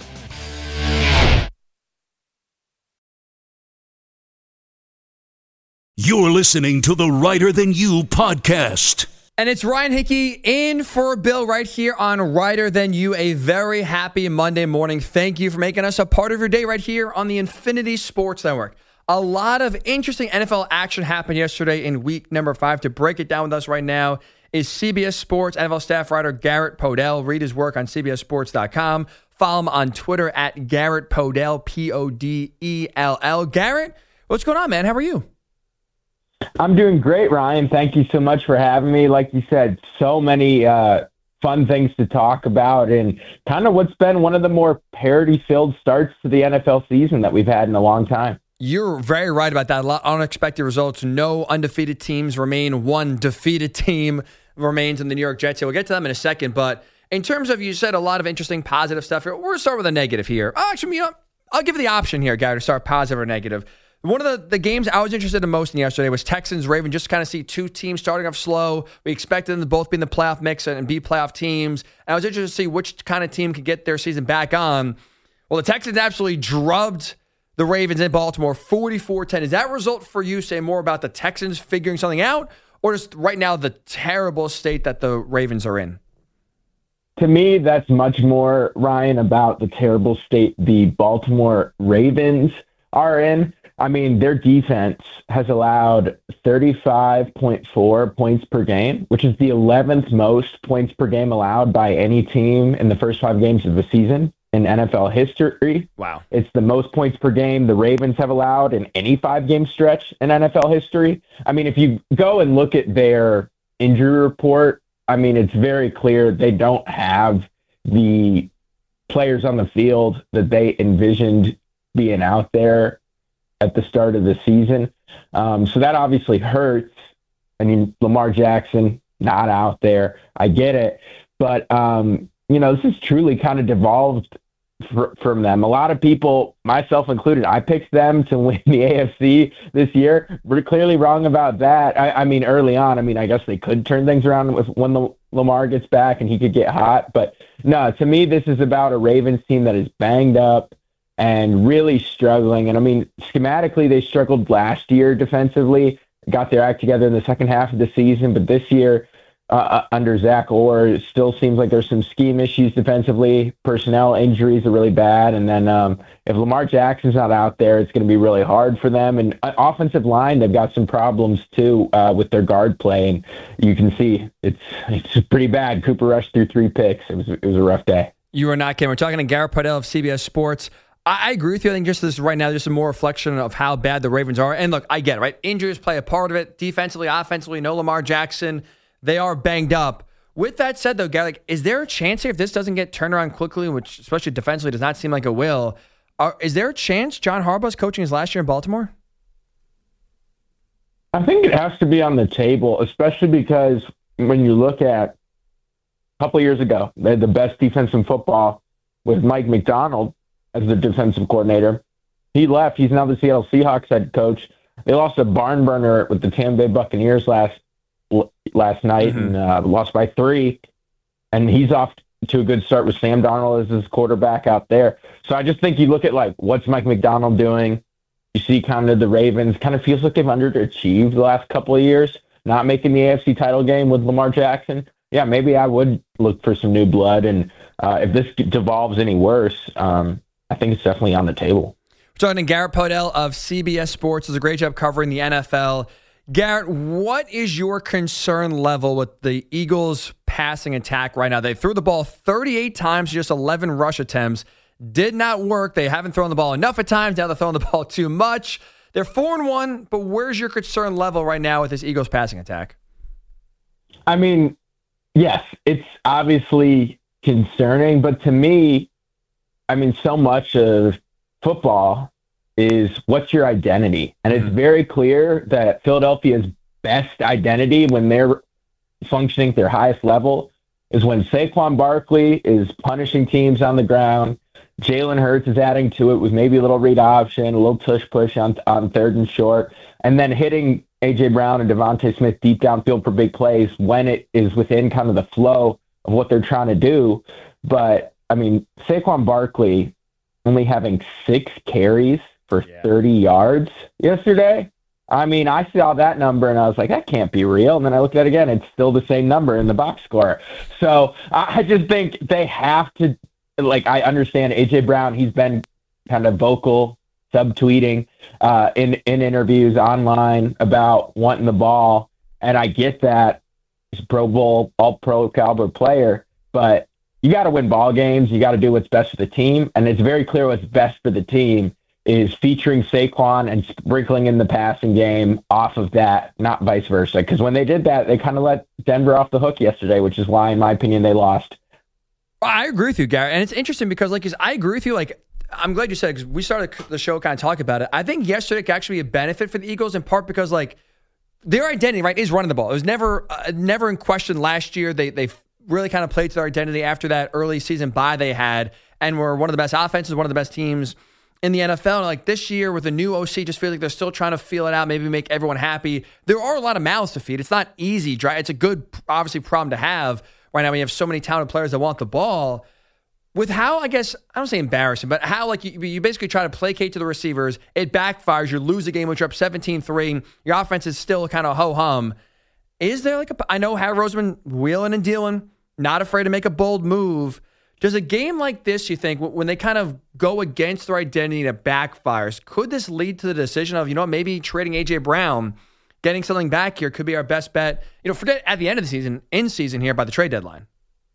You're listening to the Righter Than You podcast. And it's Ryan Hickey in for Bill right here on Righter Than You. A very happy Monday morning. Thank you for making us a part of your day right here on the Infinity Sports Network. A lot of interesting N F L action happened yesterday in week number five. To break it down with us right now is C B S Sports N F L staff writer Garrett Podell. Read his work on C B S Sports dot com. Follow him on Twitter at Garrett Podell, P O D E L L. Garrett, what's going on, man? How are you? I'm doing great, Ryan. Thank you so much for having me. Like you said, so many uh, fun things to talk about and kind of what's been one of the more parity-filled starts to the N F L season that we've had in a long time. You're very right about that. A lot of unexpected results. No undefeated teams remain. One defeated team remains in the New York Jets. We'll get to them in a second. But in terms of, you said a lot of interesting positive stuff here. We're going to start with a negative here. Oh, actually, you know, I'll give you the option here, Gary, to start positive or negative. One of the, the games I was interested in most in yesterday was Texans-Ravens, just to kind of see two teams starting off slow. We expected them to both be in the playoff mix and be playoff teams. And I was interested to see which kind of team could get their season back on. Well, the Texans absolutely drubbed the Ravens in Baltimore, forty-four ten. Is that result for you say more about the Texans figuring something out, or just right now the terrible state that the Ravens are in? To me, that's much more, Ryan, about the terrible state the Baltimore Ravens are in. I mean, their defense has allowed thirty-five point four points per game, which is the eleventh most points per game allowed by any team in the first five games of the season in N F L history. Wow. It's the most points per game the Ravens have allowed in any five-game stretch in N F L history. I mean, if you go and look at their injury report, I mean, it's very clear they don't have the players on the field that they envisioned being out there at the start of the season. Um, so that obviously hurts. I mean, Lamar Jackson, not out there. I get it. But, um, you know, this has truly kind of devolved fr- from them. A lot of people, myself included, I picked them to win the A F C this year. We're clearly wrong about that. I, I mean, early on, I mean, I guess they could turn things around with when the Lamar gets back and he could get hot. But no, to me, this is about a Ravens team that is banged up and really struggling. And I mean, schematically, they struggled last year defensively, got their act together in the second half of the season. But this year, uh, under Zach Orr, it still seems like there's some scheme issues defensively. Personnel injuries are really bad. And then um, if Lamar Jackson's not out there, it's going to be really hard for them. And uh, offensive line, they've got some problems too uh, with their guard play. And you can see it's it's pretty bad. Cooper Rush threw three picks. It was it was a rough day. You are not kidding. We're talking to Garrett Pardell of C B S Sports. I agree with you. I think just this right now, just a more reflection of how bad the Ravens are. And look, I get it, right? Injuries play a part of it. Defensively, offensively, no Lamar Jackson. They are banged up. With that said, though, Gary, like, is there a chance here if this doesn't get turned around quickly, which especially defensively does not seem like it will, are, is there a chance John Harbaugh's coaching his last year in Baltimore? I think it has to be on the table, especially because when you look at a couple of years ago, they had the best defense in football with Mike Macdonald as the defensive coordinator. He left. He's now the Seattle Seahawks head coach. They lost a barn burner with the Tampa Bay Buccaneers last last night mm-hmm. and uh, lost by three. And he's off to a good start with Sam Darnold as his quarterback out there. So I just think you look at, like, what's Mike Macdonald doing? You see kind of the Ravens kind of feels like they've underachieved the last couple of years, not making the A F C title game with Lamar Jackson. Yeah, maybe I would look for some new blood. And uh, if this devolves any worse, um, I think it's definitely on the table. We're talking to Garrett Pardell of C B S Sports. Does a great job covering the N F L. Garrett, what is your concern level with the Eagles' passing attack right now? They threw the ball thirty-eight times, just eleven rush attempts. Did not work. They haven't thrown the ball enough at times. Now they're throwing the ball too much. They're four and one, but where's your concern level right now with this Eagles passing attack? I mean, yes, it's obviously concerning, but to me, I mean, so much of football is what's your identity? And it's very clear that Philadelphia's best identity when they're functioning at their highest level is when Saquon Barkley is punishing teams on the ground, Jalen Hurts is adding to it with maybe a little read option, a little tush push on, on third and short, and then hitting A J. Brown and Devontae Smith deep downfield for big plays when it is within kind of the flow of what they're trying to do. But, I mean, Saquon Barkley only having six carries for yeah. thirty yards yesterday. I mean, I saw that number and I was like, that can't be real. And then I looked at it again. It's still the same number in the box score. So I just think they have to, like, I understand A J. Brown. He's been kind of vocal, subtweeting uh, in, in interviews online about wanting the ball. And I get that. He's a Pro Bowl, all pro caliber player, but you got to win ball games. You got to do what's best for the team. And it's very clear what's best for the team is featuring Saquon and sprinkling in the passing game off of that, not vice versa. Because when they did that, they kind of let Denver off the hook yesterday, which is why, in my opinion, they lost. I agree with you, Garrett. And it's interesting because, like, I agree with you. Like, I'm glad you said it because we started the show kind of talking about it. I think yesterday could actually be a benefit for the Eagles in part because, like, their identity, right, is running the ball. It was never uh, never in question last year. They they really kind of played to their identity after that early season bye they had and were one of the best offenses, one of the best teams in the N F L. And like this year with a new O C, just feels like they're still trying to feel it out, maybe make everyone happy. There are a lot of mouths to feed. It's not easy. It's a good, obviously, problem to have right now. We have so many talented players that want the ball. with how, I guess, I don't say embarrassing, but how like you, you basically try to placate to the receivers, it backfires, you lose the game, which you're up seventeen three, your offense is still kind of ho-hum. Is there like a, I know Harry Roseman wheeling and dealing, not afraid to make a bold move. Does a game like this, you think, when they kind of go against their identity and it backfires, could this lead to the decision of, you know, maybe trading A J Brown, getting something back here could be our best bet? You know, forget at the end of the season, in season here by the trade deadline.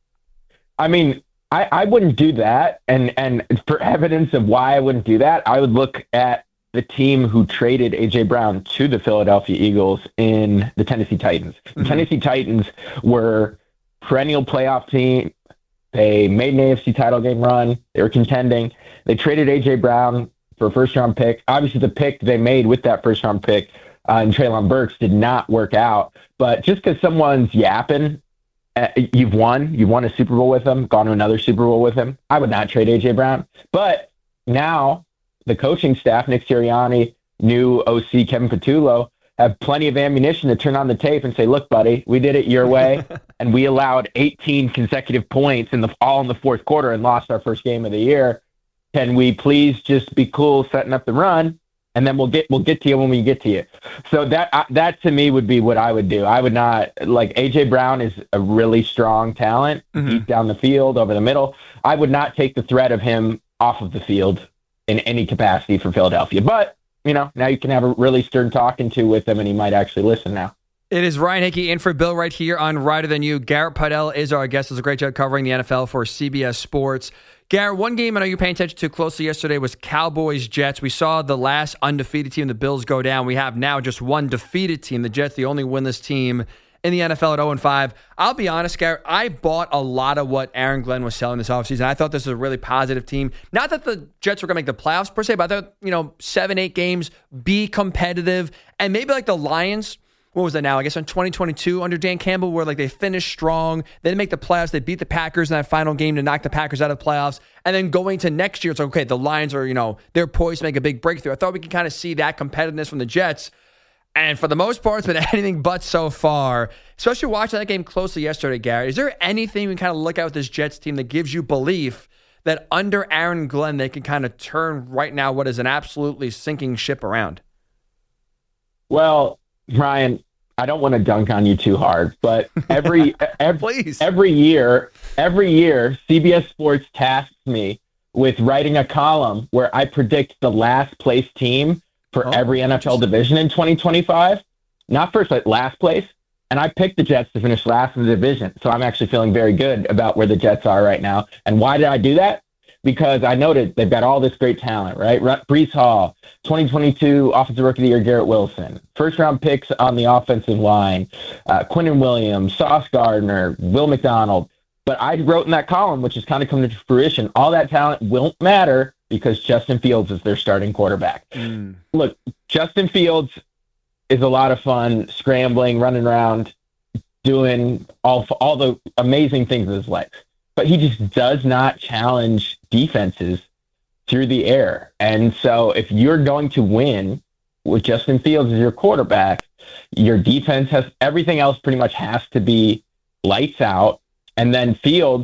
I mean, I, I wouldn't do that. And, and for evidence of why I wouldn't do that, I would look at the team who traded A J Brown to the Philadelphia Eagles in the Tennessee Titans. The mm-hmm. Tennessee Titans were perennial playoff team. They made an A F C title game run. They were contending. They traded A J Brown for a first-round pick. Obviously, the pick they made with that first-round pick uh, and Treylon Burks did not work out. But just because someone's yapping, uh, you've won. You've won a Super Bowl with them, gone to another Super Bowl with him. I would not trade A J Brown. But now the coaching staff, Nick Sirianni, new O C Kevin Patullo, have plenty of ammunition to turn on the tape and say, look, buddy, we did it your way, and we allowed eighteen consecutive points in the all in the fourth quarter and lost our first game of the year. Can we please just be cool setting up the run, and then we'll get we'll get to you when we get to you. So that uh, that to me would be what I would do. I would not, like, A J Brown is a really strong talent, mm-hmm. deep down the field, over the middle. I would not take the threat of him off of the field in any capacity for Philadelphia. But you know, now you can have a really stern talking to with him, and he might actually listen now. It is Ryan Hickey in for Bill right here on Righter Than You. Garrett Podell is our guest. Does a great job covering the N F L for C B S Sports. Garrett, one game I know you're paying attention to closely yesterday was Cowboys-Jets. We saw the last undefeated team, the Bills, go down. We have now just one defeated team, the Jets, the only winless team in the N F L at oh and five. I'll be honest, Garrett, I bought a lot of what Aaron Glenn was selling this offseason. I thought this was a really positive team. Not that the Jets were going to make the playoffs per se, but I thought, you know, seven, eight games, be competitive. And maybe like the Lions, what was that now? I guess in twenty twenty-two under Dan Campbell, where like they finished strong. They didn't make the playoffs. They beat the Packers in that final game to knock the Packers out of the playoffs. And then going to next year, it's like, okay, the Lions are, you know, they're poised to make a big breakthrough. I thought we could kind of see that competitiveness from the Jets. And for the most part, it's been anything but so far. Especially watching that game closely yesterday, Gary. Is there anything you can kind of look at with this Jets team that gives you belief that under Aaron Glenn, they can kind of turn right now what is an absolutely sinking ship around? Well, Ryan, I don't want to dunk on you too hard, but every every, every year, every year, C B S Sports tasks me with writing a column where I predict the last place team for oh, every N F L division in twenty twenty-five. Not first, but last place. And I picked the Jets to finish last in the division. So I'm actually feeling very good about where the Jets are right now. And why did I do that? Because I noted they've got all this great talent, right? Breece Hall, twenty twenty-two Offensive Rookie of the Year, Garrett Wilson. First-round picks on the offensive line, uh, Quinnen Williams, Sauce Gardner, Will McDonald. But I wrote in that column, which is kind of coming to fruition, all that talent won't matter because Justin Fields is their starting quarterback. Mm. Look, Justin Fields is a lot of fun, scrambling, running around, doing all all the amazing things with his legs. But he just does not challenge defenses through the air. And so if you're going to win with Justin Fields as your quarterback, your defense has everything else pretty much has to be lights out. And then Fields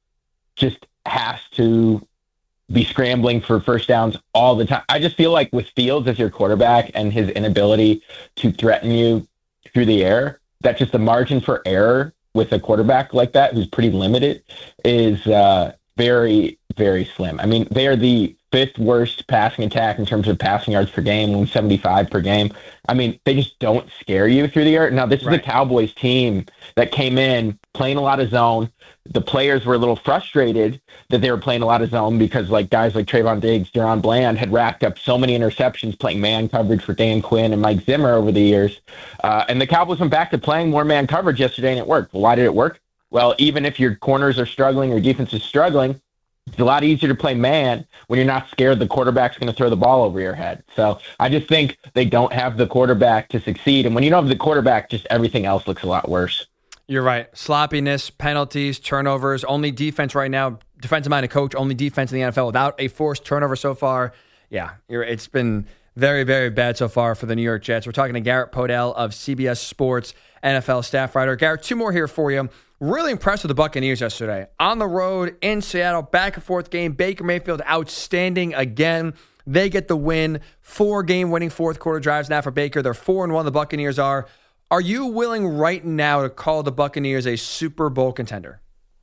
just has to be scrambling for first downs all the time. I just feel like with Fields as your quarterback and his inability to threaten you through the air, that just the margin for error with a quarterback like that who's pretty limited is uh, very, very slim. I mean, they are the fifth worst passing attack in terms of passing yards per game, one seventy-five per game. I mean, they just don't scare you through the air. Now, this right. is a Cowboys team that came in playing a lot of zone. The players were a little frustrated that they were playing a lot of zone because like guys like Trayvon Diggs, Deron Bland had racked up so many interceptions playing man coverage for Dan Quinn and Mike Zimmer over the years. Uh, and the Cowboys went back to playing more man coverage yesterday and it worked. Well, why did it work? Well, even if your corners are struggling or defense is struggling, it's a lot easier to play man when you're not scared the quarterback's going to throw the ball over your head. So I just think they don't have the quarterback to succeed. And when you don't have the quarterback, just everything else looks a lot worse. You're right. Sloppiness, penalties, turnovers, only defense right now, defensive-minded coach, only defense in the N F L without a forced turnover so far. Yeah, you're, it's been very, very bad so far for the New York Jets. We're talking to Garrett Podell of C B S Sports, N F L staff writer. Garrett, two more here for you. really impressed with the Buccaneers yesterday. On the road in Seattle, back and forth game. Baker Mayfield outstanding again. They get the win. Four game-winning fourth-quarter drives now for Baker. They're four and one, the Buccaneers are. Are you willing right now to call the Buccaneers a Super Bowl contender?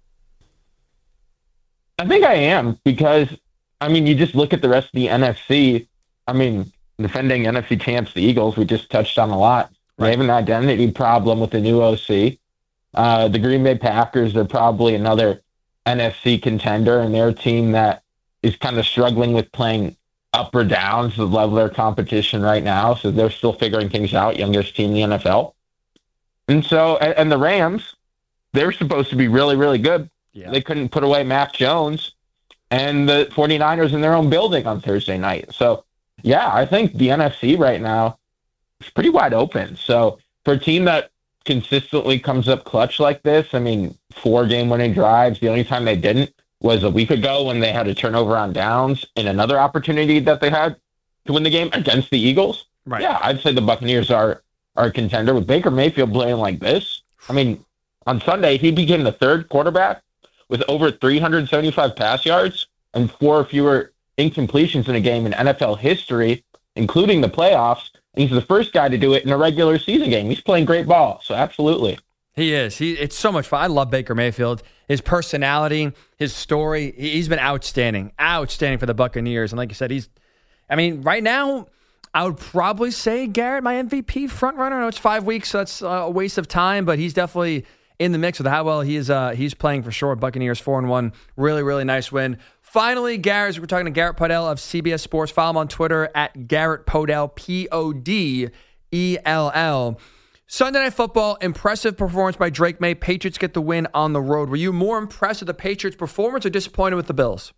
I think I am because, I mean, you just look at the rest of the N F C. I mean, defending N F C champs, the Eagles, we just touched on a lot. Right. They have an identity problem with the new O C. Uh, the Green Bay Packers are probably another N F C contender, and they're a team that is kind of struggling with playing up or down to the level of their competition right now. So they're still figuring things out, youngest team in the N F L. And so, and, and the Rams, they're supposed to be really, really good. Yeah. They couldn't put away Mac Jones and the 49ers in their own building on Thursday night. So, yeah, I think the N F C right now is pretty wide open. So for a team that consistently comes up clutch like this, I mean, four game-winning drives, the only time they didn't was a week ago when they had a turnover on downs in another opportunity that they had to win the game against the Eagles. Right. Yeah, I'd say the Buccaneers are, are a contender. With Baker Mayfield playing like this, I mean, on Sunday, he became the third quarterback with over three hundred seventy-five pass yards and four fewer incompletions in a game in N F L history, including the playoffs. And he's the first guy to do it in a regular season game. He's playing great ball, so absolutely. He is. He. It's so much fun. I love Baker Mayfield. His personality, his story, he's been outstanding. Outstanding for the Buccaneers. And like you said, he's, I mean, right now, I would probably say Garrett, my M V P frontrunner. I know it's five weeks, so that's a waste of time, but he's definitely in the mix with how well he is. Uh, he's playing for sure. Buccaneers four and one. Really, really nice win. Finally, Garrett, we're talking to Garrett Podell of C B S Sports. Follow him on Twitter at Garrett Podell, P O D E L L. Sunday Night Football, impressive performance by Drake May. Patriots get the win on the road. Were you more impressed with the Patriots' performance or disappointed with the Bills?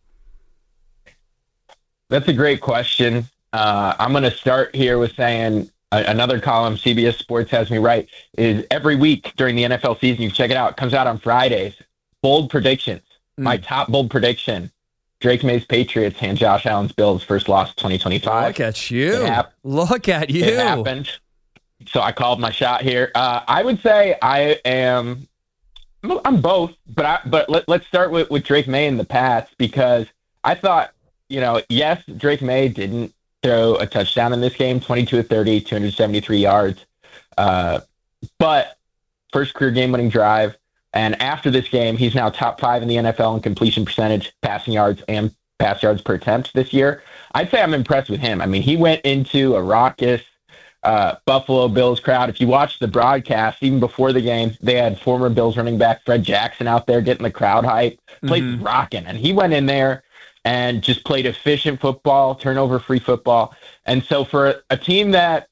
That's a great question. Uh, I'm going to start here with saying uh, another column C B S Sports has me right is every week during the N F L season, you can check it out. It comes out on Fridays. Bold predictions. Mm. My top bold prediction. Drake May's Patriots hand Josh Allen's Bills first loss of twenty twenty-five. Look at you. Hap- Look at you. It happened. So I called my shot here. Uh, I would say I am I'm both, but I, but let, let's start with, with Drake May in the Pats because I thought, you know, yes, Drake May didn't throw a touchdown in this game, twenty-two of thirty, two hundred seventy-three yards. Uh, but first career game-winning drive. And after this game, he's now top five in the N F L in completion percentage, passing yards, and pass yards per attempt this year. I'd say I'm impressed with him. I mean, he went into a raucous uh, Buffalo Bills crowd. If you watch the broadcast, even before the game, they had former Bills running back Fred Jackson out there getting the crowd hype. Place mm-hmm. rocking. And he went in there and just played efficient football, turnover-free football. And so for a, a team that,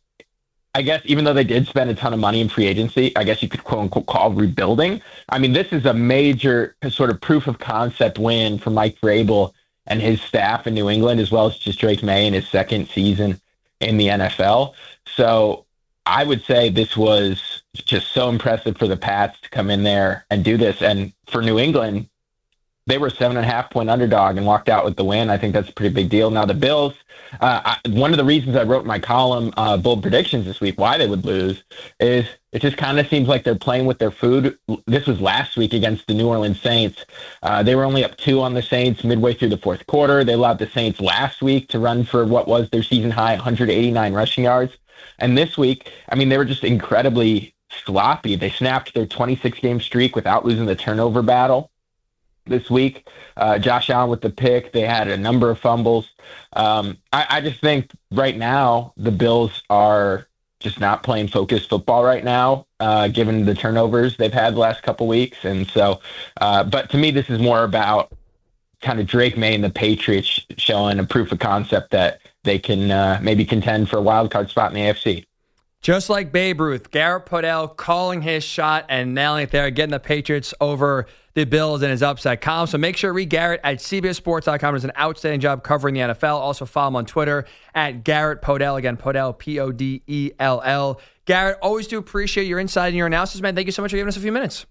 I guess, even though they did spend a ton of money in free agency, I guess you could quote unquote call rebuilding. I mean, this is a major sort of proof of concept win for Mike Vrabel and his staff in New England, as well as just Drake May in his second season in the N F L. So I would say this was just so impressive for the Pats to come in there and do this. And for New England, they were a seven and a half point underdog and walked out with the win. I think that's a pretty big deal. Now the Bills, uh, I, one of the reasons I wrote my column, uh, bold predictions this week, why they would lose, is it just kind of seems like they're playing with their food. This was last week against the New Orleans Saints. Uh, they were only up two on the Saints midway through the fourth quarter. They allowed the Saints last week to run for what was their season high, one hundred eighty-nine rushing yards. And this week, I mean, they were just incredibly sloppy. They snapped their twenty-six game streak without losing the turnover battle. This week, uh, Josh Allen with the pick. They had a number of fumbles. Um, I, I just think right now the Bills are just not playing focused football right now, uh, given the turnovers they've had the last couple weeks. And so, uh, but to me, this is more about kind of Drake May and the Patriots showing a proof of concept that they can uh, maybe contend for a wild card spot in the A F C. Just like Babe Ruth, Garrett Podell calling his shot and nailing it there, getting the Patriots over the Bills in his upside column. So make sure to read Garrett at C B S Sports dot com. Does an outstanding job covering the N F L. Also follow him on Twitter at Garrett Podell. Again, Podell, P O D E L L. Garrett, always do appreciate your insight and your analysis, man. Thank you so much for giving us a few minutes.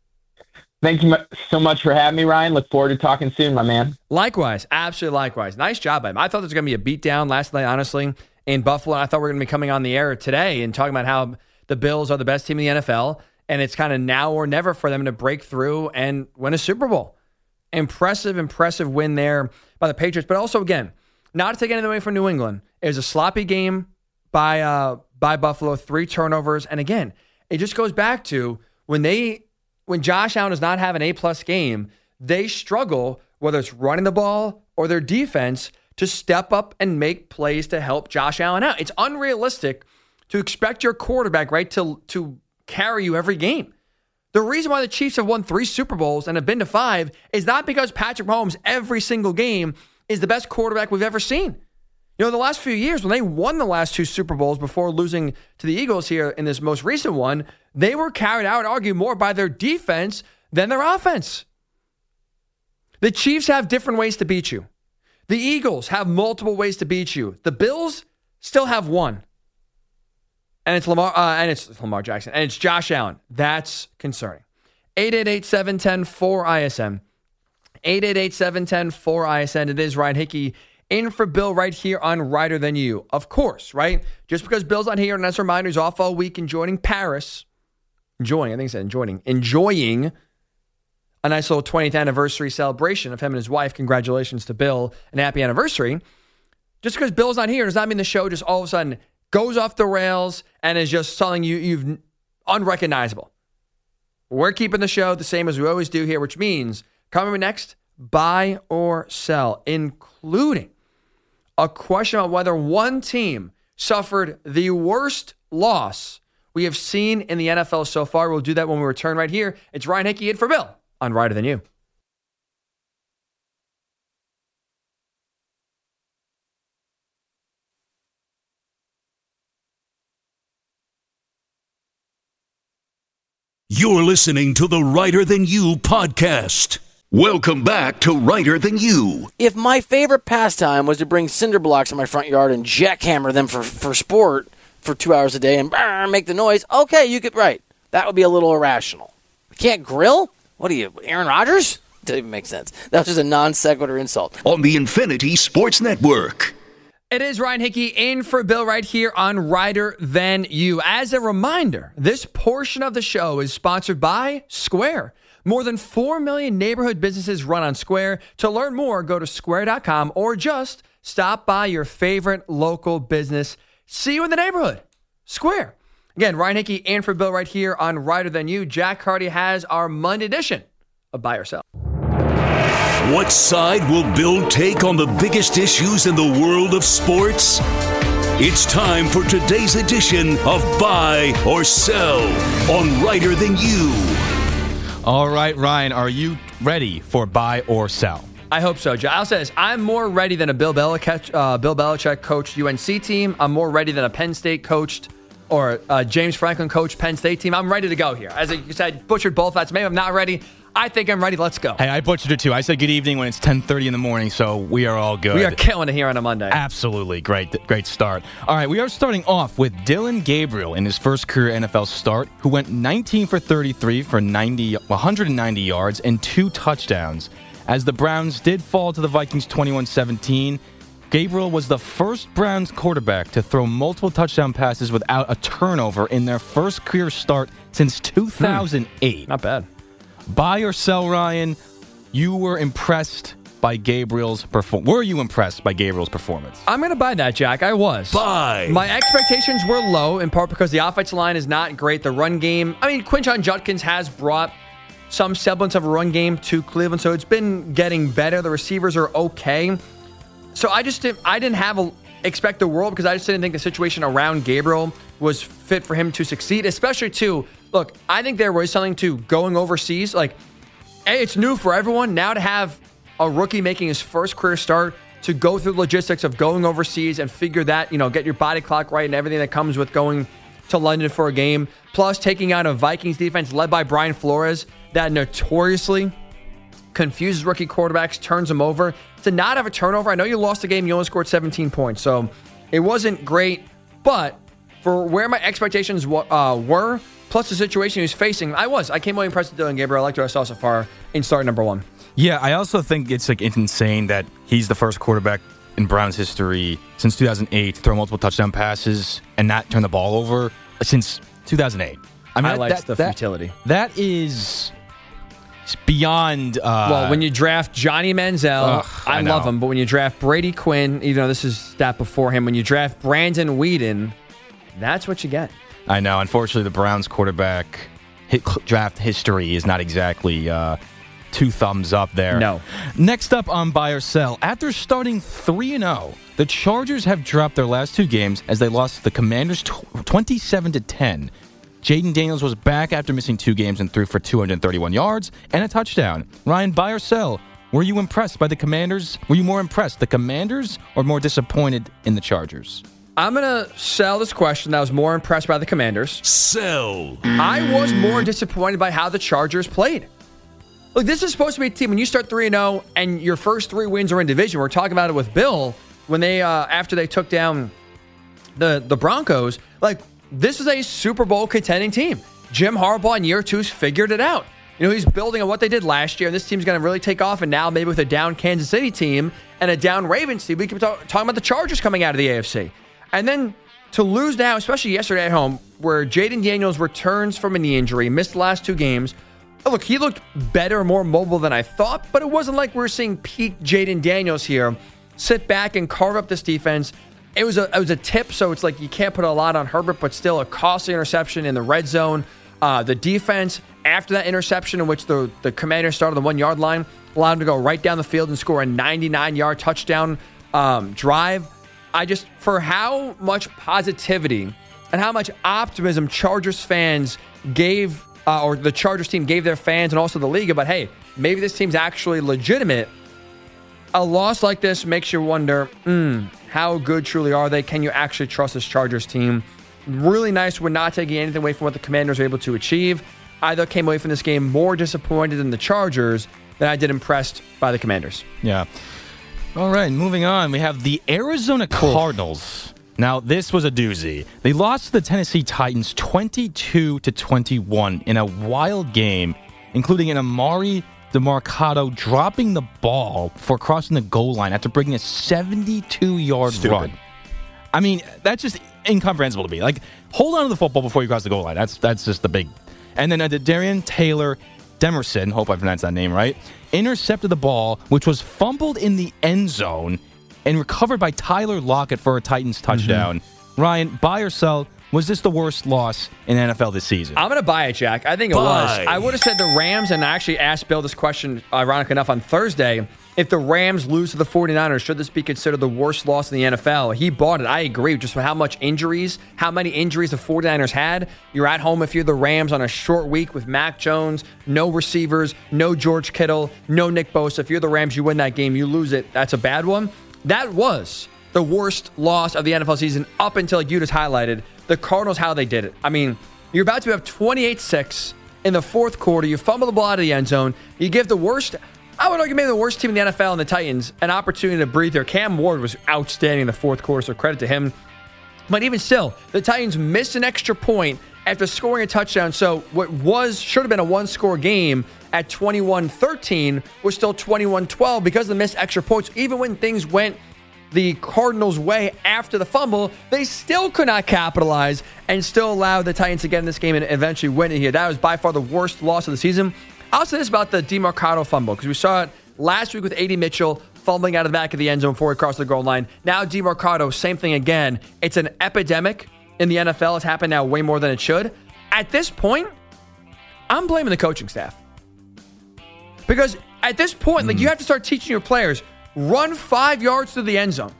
Thank you so much for having me, Ryan. Look forward to talking soon, my man. Likewise. Absolutely likewise. Nice job by him. I thought there was going to be a beatdown last night, honestly, in Buffalo. And I thought we were going to be coming on the air today and talking about how the Bills are the best team in the N F L. and it's kind of now or never for them to break through and win a Super Bowl. Impressive, impressive win there by the Patriots. But also, again, not to take anything away from New England, it was a sloppy game by uh, by Buffalo, three turnovers. And again, it just goes back to when they when Josh Allen does not have an A-plus game, they struggle, whether it's running the ball or their defense, to step up and make plays to help Josh Allen out. It's unrealistic to expect your quarterback, right, to, to carry you every game. The reason why the Chiefs have won three Super Bowls and have been to five is not because Patrick Mahomes every single game is the best quarterback we've ever seen. You know, the last few years, when they won the last two Super Bowls before losing to the Eagles here in this most recent one, they were carried out, I would argue, more by their defense than their offense. The Chiefs have different ways to beat you. The Eagles have multiple ways to beat you. The Bills still have one. And it's Lamar uh, and it's Lamar Jackson. And it's Josh Allen. That's concerning. eight eight eight, seven one zero, four I S M. eight eight eight, seven one zero, four I S N. It is Ryan Hickey in for Bill right here on Righter Than You. Of course, right? Just because Bill's not here, and as a reminder, he's off all week enjoying Paris. Enjoying, I think he said enjoying. Enjoying a nice little twentieth anniversary celebration of him and his wife. Congratulations to Bill and happy anniversary. Just because Bill's not here does not mean the show just all of a sudden goes off the rails and is just something you, you've unrecognizable. We're keeping the show the same as we always do here, which means coming next, buy or sell, including a question on whether one team suffered the worst loss we have seen in the N F L so far. We'll do that when we return right here. It's Ryan Hickey in for Bill on Righter Than You. You're listening to the Righter Than You podcast. Welcome back to Righter Than You. If my favorite pastime was to bring cinder blocks in my front yard and jackhammer them for, for sport for two hours a day and brr, make the noise, okay, you could, right. That would be a little irrational. I can't grill? What are you, Aaron Rodgers? Doesn't even make sense. That was just a non sequitur insult. On the Infinity Sports Network. It is Ryan Hickey in for Bill right here on Righter Than You. As a reminder, this portion of the show is sponsored by Square. More than four million neighborhood businesses run on Square. To learn more, go to square dot com or just stop by your favorite local business. See you in the neighborhood. Square. Again, Ryan Hickey in for Bill right here on Righter Than You. Jack Hardy has our Monday edition of Buy or Sell. What side will Bill take on the biggest issues in the world of sports? It's time for today's edition of Buy or Sell on Righter Than You. All right, Ryan, are you ready for Buy or Sell? I hope so, Joe. I'll say this. I'm more ready than a Bill Belichick, uh, Bill Belichick coached U N C team. I'm more ready than a Penn State coached or uh, James Franklin coached Penn State team. I'm ready to go here. As you said, butchered both. That's maybe I'm not ready. I think I'm ready. Let's go. Hey, I butchered it too. I said good evening when it's ten thirty in the morning, so we are all good. We are killing it here on a Monday. Absolutely. Great great start. All right, we are starting off with Dillon Gabriel in his first career N F L start, who went nineteen for thirty-three for ninety, one hundred ninety yards and two touchdowns. As the Browns did fall to the Vikings twenty-one seventeen, Gabriel was the first Browns quarterback to throw multiple touchdown passes without a turnover in their first career start since two thousand eight. Hmm. Not bad. Buy or sell, Ryan? You were impressed by Gabriel's performance. Were you impressed by Gabriel's performance? I'm going to buy that, Jack. I was. Buy. My expectations were low, in part because the offensive line is not great. The run game, I mean, Quinshon Judkins has brought some semblance of a run game to Cleveland, so it's been getting better. The receivers are okay. So I just didn't, I didn't have a, expect the world because I just didn't think the situation around Gabriel was fit for him to succeed, especially too. Look, I think there was something to going overseas. Like, hey, it's new for everyone. Now to have a rookie making his first career start, to go through the logistics of going overseas and figure that, you know, get your body clock right and everything that comes with going to London for a game, plus taking out a Vikings defense led by Brian Flores that notoriously confuses rookie quarterbacks, turns them over. To not have a turnover, I know you lost the game, you only scored seventeen points, so it wasn't great, but for where my expectations uh, were, plus the situation he was facing, I was. I came away impressed with Dillon Gabriel. I liked what I saw so far in start number one. Yeah, I also think it's like it's insane that he's the first quarterback in Browns history since two thousand eight to throw multiple touchdown passes and not turn the ball over since two thousand eight. I mean, highlights that, the that, futility. That is beyond. Uh, well, when you draft Johnny Manziel, ugh, I, I love know. him, but when you draft Brady Quinn, even though this is stat before him, when you draft Brandon Whedon, that's what you get. I know. Unfortunately, the Browns quarterback hit, draft history is not exactly uh, two thumbs up there. No. Next up on Buy or Sell, after starting three and oh, the Chargers have dropped their last two games as they lost to the Commanders twenty-seven to ten. Jaden Daniels was back after missing two games and threw for two hundred thirty-one yards and a touchdown. Ryan, buy or sell? Were you impressed by the Commanders? Were you more impressed, the Commanders, or more disappointed in the Chargers? I'm going to sell this question. I was more impressed by the Commanders. Sell. I was more disappointed by how the Chargers played. Look, this is supposed to be a team, when you start three and oh and your first three wins are in division, we're talking about it with Bill, when they, uh, after they took down the, the Broncos, like, this is a Super Bowl contending team. Jim Harbaugh in year two's figured it out. You know, he's building on what they did last year, and this team's going to really take off, and now maybe with a down Kansas City team and a down Ravens team, we can talk, talking about the Chargers coming out of the A F C. And then to lose now, especially yesterday at home, where Jaden Daniels returns from a knee injury, missed the last two games. Oh, look, he looked better, more mobile than I thought, but it wasn't like we were seeing peak Jaden Daniels here sit back and carve up this defense. It was a it was a tip, so it's like you can't put a lot on Herbert, but still a costly interception in the red zone. Uh, the defense, after that interception in which the, the Commanders started on the one-yard line, allowed him to go right down the field and score a ninety-nine-yard touchdown um, drive. I just, for how much positivity and how much optimism Chargers fans gave, uh, or the Chargers team gave their fans and also the league about, hey, maybe this team's actually legitimate. A loss like this makes you wonder, hmm, how good truly are they? Can you actually trust this Chargers team? Really nice. We're not taking anything away from what the Commanders were able to achieve. I, though, came away from this game more disappointed in the Chargers than I did impressed by the Commanders. Yeah. All right, moving on. We have the Arizona Cardinals. Now, this was a doozy. They lost to the Tennessee Titans twenty-two to twenty-one in a wild game, including an Amari DeMarcado dropping the ball for crossing the goal line after breaking a seventy-two-yard run. I mean, that's just incomprehensible to me. Like, hold on to the football before you cross the goal line. That's that's just the big. And then uh, Darian Taylor Demerson, hope I pronounced that name right, intercepted the ball, which was fumbled in the end zone and recovered by Tyler Lockett for a Titans touchdown. Mm-hmm. Ryan, buy or sell? Was this the worst loss in N F L this season? I'm going to buy it, Jack. I think it buy. was. I would have said the Rams, and I actually asked Bill this question, ironic enough, on Thursday. If the Rams lose to the 49ers, should this be considered the worst loss in the N F L? He bought it. I agree. Just for how much injuries, how many injuries the 49ers had. You're at home if you're the Rams on a short week with Mac Jones, no receivers, no George Kittle, no Nick Bosa. If you're the Rams, you win that game, you lose it. That's a bad one. That was the worst loss of the N F L season up until, like you just highlighted, the Cardinals, how they did it. I mean, you're about to have twenty-eight six in the fourth quarter. You fumble the ball out of the end zone. You give the worst, I would argue maybe the worst team in the N F L and the Titans an opportunity to breathe there. Cam Ward was outstanding in the fourth quarter, so credit to him. But even still, the Titans missed an extra point after scoring a touchdown. So what was should have been a one-score game at twenty-one thirteen was still twenty-one twelve because of the missed extra points. Even when things went the Cardinals' way after the fumble, they still could not capitalize and still allowed the Titans to get in this game and eventually win it here. That was by far the worst loss of the season. I'll say this about the DeMarcado fumble, because we saw it last week with A D Mitchell fumbling out of the back of the end zone before he crossed the goal line. Now DeMarcado, same thing again. It's an epidemic in the N F L. It's happened now way more than it should. At this point, I'm blaming the coaching staff. Because at this point, mm. like you have to start teaching your players, run five yards through the end zone.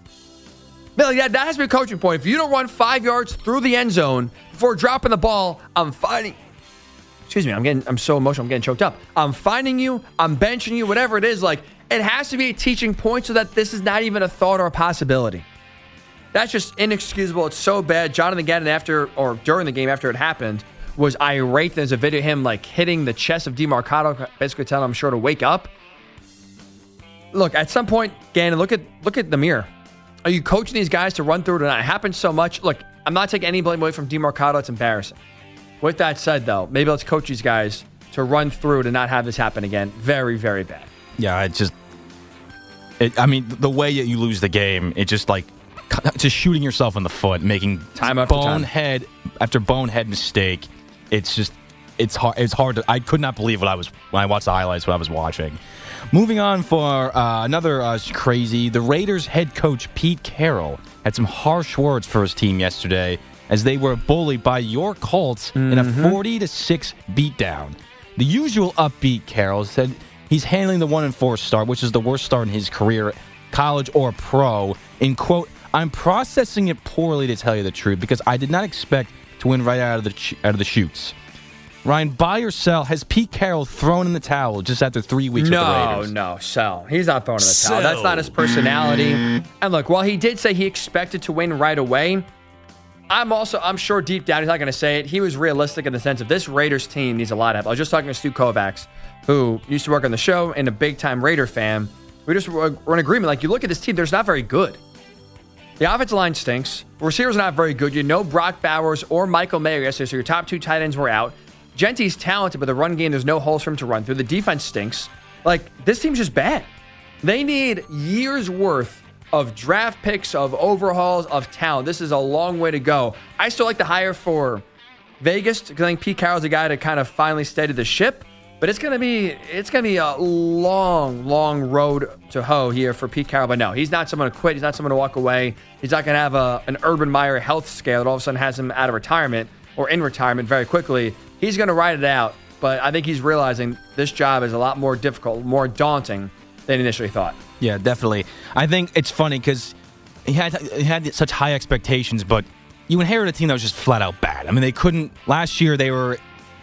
Billy, that, that has to be a coaching point. If you don't run five yards through the end zone before dropping the ball, I'm fighting. Excuse me, I'm getting, I'm so emotional, I'm getting choked up. I'm finding you, I'm benching you, whatever it is. Like, it has to be a teaching point so that this is not even a thought or a possibility. That's just inexcusable. It's so bad. Jonathan Gannon, after, or during the game after it happened, was irate. There's a video of him, like, hitting the chest of DeMarcado, basically telling him, I'm sure, to wake up. Look, at some point, Gannon, look at look at the mirror. Are you coaching these guys to run through it? And it happens so much. Look, I'm not taking any blame away from DeMarcado. It's embarrassing. With that said, though, maybe let's coach these guys to run through to not have this happen again. Very, very bad. Yeah, it just... It, I mean, the way that you lose the game, it just like... Just shooting yourself in the foot, making time after bonehead time. after bonehead mistake. it's just it's hard. It's hard to. I could not believe what I was when I watched the highlights. What I was watching. Moving on for uh, another uh, crazy. The Raiders head coach Pete Carroll had some harsh words for his team yesterday as they were bullied by your Colts mm-hmm. in a forty to six beatdown. The usual upbeat Carroll said he's handling the one and four start, which is the worst start in his career, college or pro. In quote, "I'm processing it poorly to tell you the truth because I did not expect to win right out of the ch- out of the chutes." Ryan, buy or sell? Has Pete Carroll thrown in the towel just after three weeks no, with the Raiders? No, no, sell. He's not throwing in the Sell. towel. That's not his personality. And look, while he did say he expected to win right away, I'm also, I'm sure deep down he's not going to say it. He was realistic in the sense of this Raiders team needs a lot of help. I was just talking to Stu Kovacs, who used to work on the show and a big-time Raider fan. We just were in agreement. Like, you look at this team, there's not very good. The offensive line stinks. Receivers are not very good. You know Brock Bowers or Michael Mayer yesterday, so your top two tight ends were out. Genty's talented, but the run game, there's no holes for him to run through. The defense stinks. Like, this team's just bad. They need years worth of draft picks, of overhauls, of talent. This is a long way to go. I still like the hire for Vegas because I think Pete Carroll's a guy to kind of finally steady the ship. But it's gonna be it's gonna be a long, long road to hoe here for Pete Carroll. But no, he's not someone to quit. He's not someone to walk away. He's not gonna have a an Urban Meyer health scale that all of a sudden has him out of retirement or in retirement very quickly. He's gonna ride it out. But I think he's realizing this job is a lot more difficult, more daunting than he initially thought. Yeah, definitely. I think it's funny because he had he had such high expectations, but you inherit a team that was just flat out bad. I mean, they couldn't. Last year they were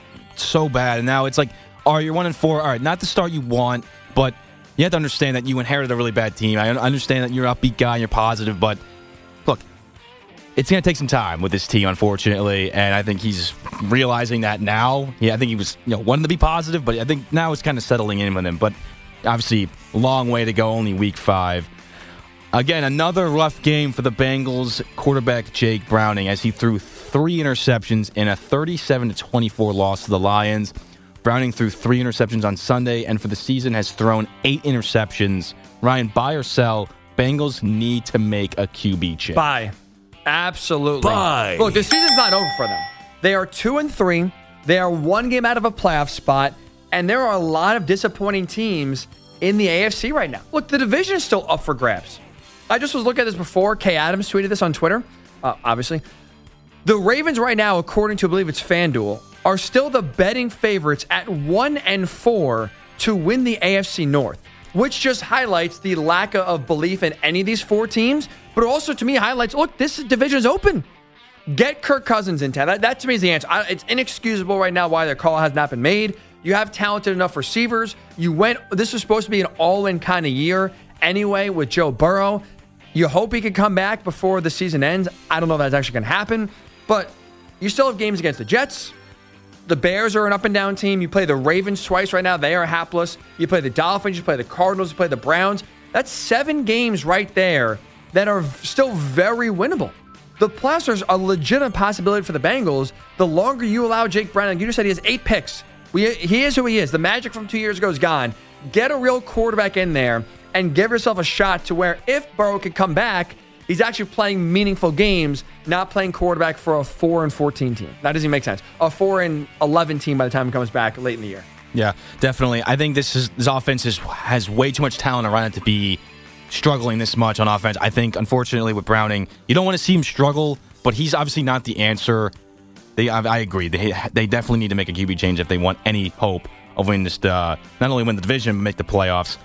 so bad, and now it's like, all right, you're one and four. All right, not the start you want, but you have to understand that you inherited a really bad team. I understand that you're an upbeat guy and you're positive, but look, it's going to take some time with this team, unfortunately, and I think he's realizing that now. Yeah, I think he was, you know, wanting to be positive, but I think now it's kind of settling in with him. But obviously, long way to go, only week five. Again, another rough game for the Bengals quarterback Jake Browning as he threw three interceptions in a thirty-seven to twenty-four loss to the Lions. Browning threw three interceptions on Sunday, and for the season has thrown eight interceptions. Ryan, buy or sell? Bengals need to make a Q B change. Buy. Absolutely. Buy. Look, the season's not over for them. They are two and three. They are one game out of a playoff spot, and there are a lot of disappointing teams in the A F C right now. Look, the division is still up for grabs. I just was looking at this before. Kay Adams tweeted this on Twitter, uh, obviously. The Ravens right now, according to, I believe it's FanDuel, are still the betting favorites at one and four to win the A F C North, which just highlights the lack of belief in any of these four teams, but also to me highlights, look, this division is open. Get Kirk Cousins in town. That, that to me is the answer. I, it's inexcusable right now why their call has not been made. You have talented enough receivers. You went, this was supposed to be an all-in kind of year anyway with Joe Burrow. You hope he could come back before the season ends. I don't know if that's actually going to happen, but you still have games against the Jets. The Bears are an up-and-down team. You play the Ravens twice right now. They are hapless. You play the Dolphins. You play the Cardinals. You play the Browns. That's seven games right there that are still very winnable. The playoffs are a legitimate possibility for the Bengals. The longer you allow Jake Browning, you just said he has eight picks. We, he is who he is. The magic from two years ago is gone. Get a real quarterback in there and give yourself a shot to where if Burrow could come back, he's actually playing meaningful games, not playing quarterback for a four and fourteen team. That doesn't even make sense. A four and eleven team by the time he comes back late in the year. Yeah, definitely. I think this is this offense is, has way too much talent around it to be struggling this much on offense. I think, unfortunately, with Browning, you don't want to see him struggle, but he's obviously not the answer. They, I, I agree. They they definitely need to make a Q B change if they want any hope of winning this. Uh, not only win the division, but make the playoffs.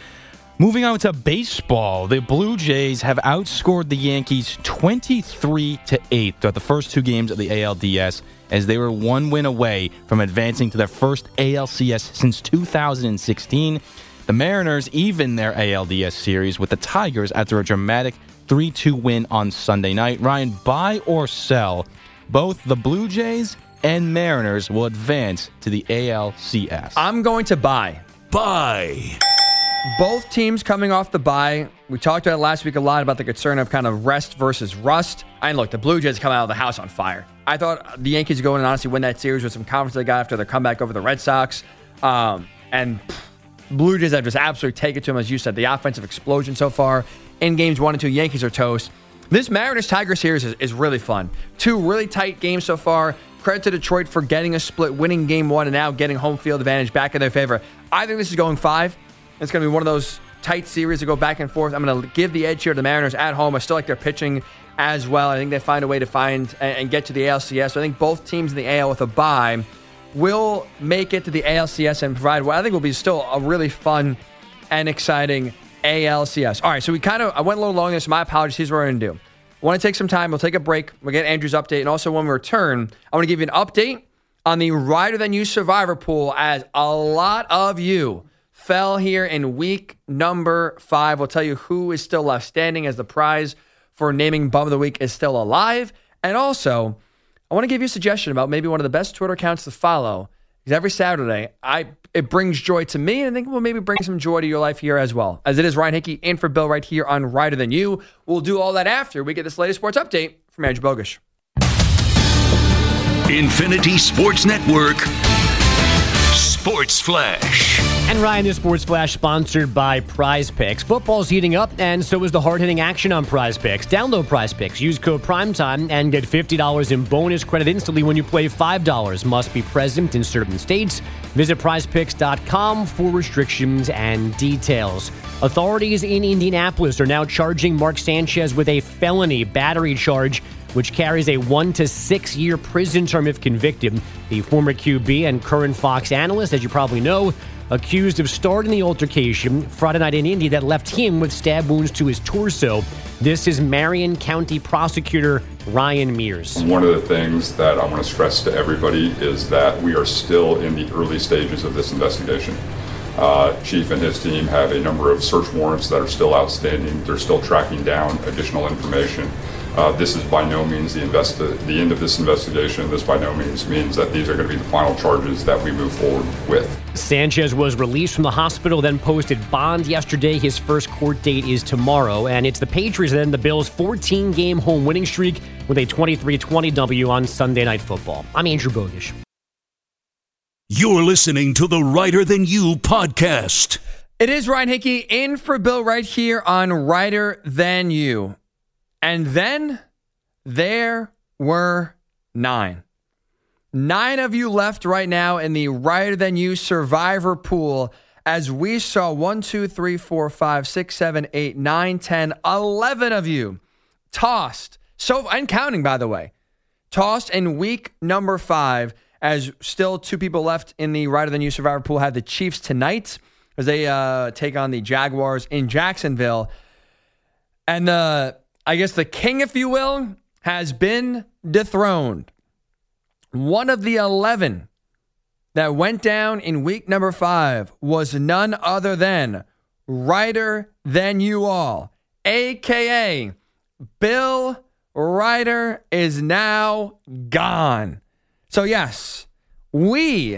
Moving on to baseball, the Blue Jays have outscored the Yankees twenty-three to eight throughout the first two games of the A L D S, as they were one win away from advancing to their first A L C S since two thousand sixteen. The Mariners even their A L D S series with the Tigers after a dramatic three two win on Sunday night. Ryan, buy or sell? Both the Blue Jays and Mariners will advance to the A L C S. I'm going to buy. Buy. Both teams coming off the bye. We talked about it last week a lot about the concern of kind of rest versus rust. And look, the Blue Jays come out of the house on fire. I thought the Yankees would go in and honestly win that series with some confidence they got after their comeback over the Red Sox. Um, and pff, Blue Jays have just absolutely taken to them, as you said, the offensive explosion so far. In games one and two, Yankees are toast. This Mariners-Tiger series is, is really fun. Two really tight games so far. credit to Detroit for getting a split, winning game one, and now getting home field advantage back in their favor. I think this is going five. It's going to be one of those tight series that go back and forth. I'm going to give the edge here to the Mariners at home. I still like their pitching as well. I think they find a way to find and get to the A L C S. So I think both teams in the A L with a bye will make it to the A L C S and provide what I think will be still a really fun and exciting A L C S. All right, so we kind of, I went a little long there, so my apologies. Here's what we're going to do. I want to take some time. We'll take a break. We'll get Andrew's update. And also when we return, I want to give you an update on the Rider Than You Survivor Pool, as a lot of you fell here in week number five. We'll tell you who is still left standing, as the prize for naming Bum of the Week is still alive. And also, I want to give you a suggestion about maybe one of the best Twitter accounts to follow. Because every Saturday, I it brings joy to me, and I think it will maybe bring some joy to your life here as well. As it is Ryan Hickey in for Bill right here on Rider Than You. We'll do all that after we get this latest sports update from Andrew Bogusch. Infinity Sports Network Sports Flash. And Ryan, this Sports Flash sponsored by Prize Picks. Football's heating up, and so is the hard-hitting action on Prize Picks. Download Prize Picks, use code PRIMETIME, and get fifty dollars in bonus credit instantly when you play five dollars. Must be present in certain states. Visit prize picks dot com for restrictions and details. Authorities in Indianapolis are now charging Mark Sanchez with a felony battery charge, which carries a one to six year prison term if convicted. The former Q B and current Fox analyst, as you probably know, accused of starting the altercation Friday night in Indy that left him with stab wounds to his torso. This is Marion County Prosecutor Ryan Mears. One of the things that I want to stress to everybody is that we are still in the early stages of this investigation. Uh, Chief and his team have a number of search warrants that are still outstanding. They're still tracking down additional information. Uh, this is by no means the, invest- the end of this investigation. This by no means means that these are going to be the final charges that we move forward with. Sanchez was released from the hospital, then posted bond yesterday. His first court date is tomorrow, and it's the Patriots that end the Bills' fourteen-game home winning streak with a twenty-three twenty W on Sunday Night Football. I'm Andrew Bogusch. You're listening to the Rider Than You podcast. It is Ryan Hickey in for Bill right here on Rider Than You. And then there were nine. Nine of you left right now in the Rider Than You Survivor Pool, as we saw one, two, three, four, five, six, seven, eight, nine, ten, eleven of you tossed. So, and counting, by the way. Tossed in week number five, as still two people left in the Rider Than You Survivor Pool have the Chiefs tonight as they uh, take on the Jaguars in Jacksonville. And the... I guess the king, if you will, has been dethroned. One of the eleven that went down in week number five was none other than Rider Than You All, a k a. Bill Rider is now gone. So yes, we,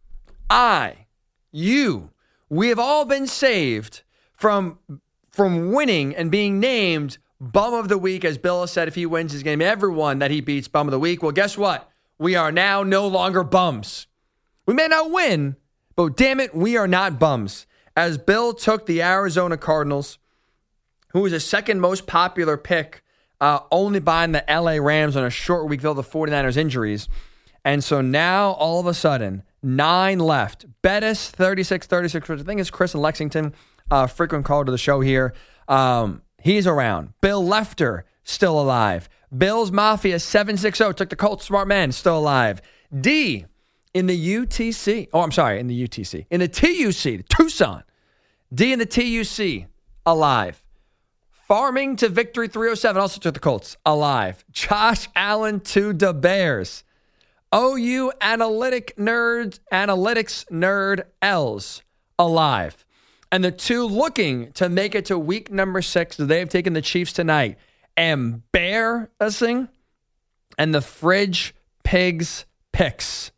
I, you, we have all been saved from, from winning and being named Bum of the Week. As Bill has said, if he wins his game, everyone that he beats Bum of the Week. Well, guess what? We are now no longer bums. We may not win, but damn it, we are not bums. As Bill took the Arizona Cardinals, who was the second most popular pick, uh, only behind the L A Rams on a short week because of the 49ers injuries. And so now, all of a sudden, nine left. Bettis, thirty-six thirty-six, which I think is Chris in Lexington, uh, frequent caller to the show here. Um... He's around. Bill Lefter, still alive. Bill's Mafia seven sixty took the Colts Smart Man, still alive. D in the U T C. Oh, I'm sorry, in the U T C. In the T U C, the Tucson. D in the T U C, alive. Farming to Victory three oh seven, also took the Colts, alive. Josh Allen to the Bears. O U Analytic Nerd, Analytics Nerd L's, alive. And the two looking to make it to week number six, they have taken the Chiefs tonight. Embarrassing. And the Fridge Pigs picks.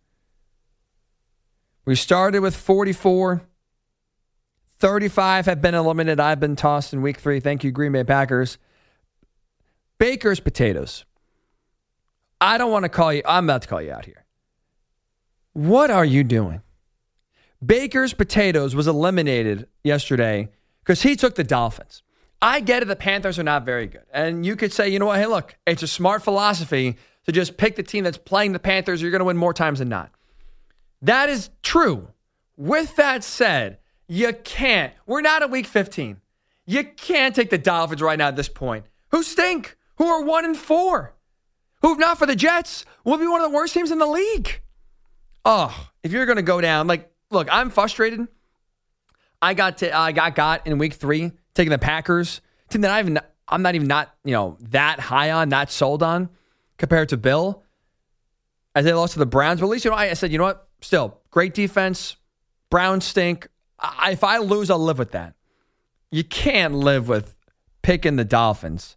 We started with forty-four. thirty-five have been eliminated. I've been tossed in week three. Thank you, Green Bay Packers. Baker's Potatoes. I don't want to call you. I'm about to call you out here. What are you doing? Baker's Potatoes was eliminated yesterday because he took the Dolphins. I get it. The Panthers are not very good. And you could say, you know what? Hey, look, it's a smart philosophy to just pick the team that's playing the Panthers. You're going to win more times than not. That is true. With that said, you can't. We're not at week fifteen. You can't take the Dolphins right now at this point. Who stink? Who are one and four? Who, if not for the Jets, will be one of the worst teams in the league. Oh, if you're going to go down, like, look, I'm frustrated. I got to, I got got in week three taking the Packers, team that I even I'm not even not you know that high on, not sold on compared to Bill, as they lost to the Browns. But at least you know I, I said, you know what? Still great defense. Browns stink. I, if I lose, I'll live with that. You can't live with picking the Dolphins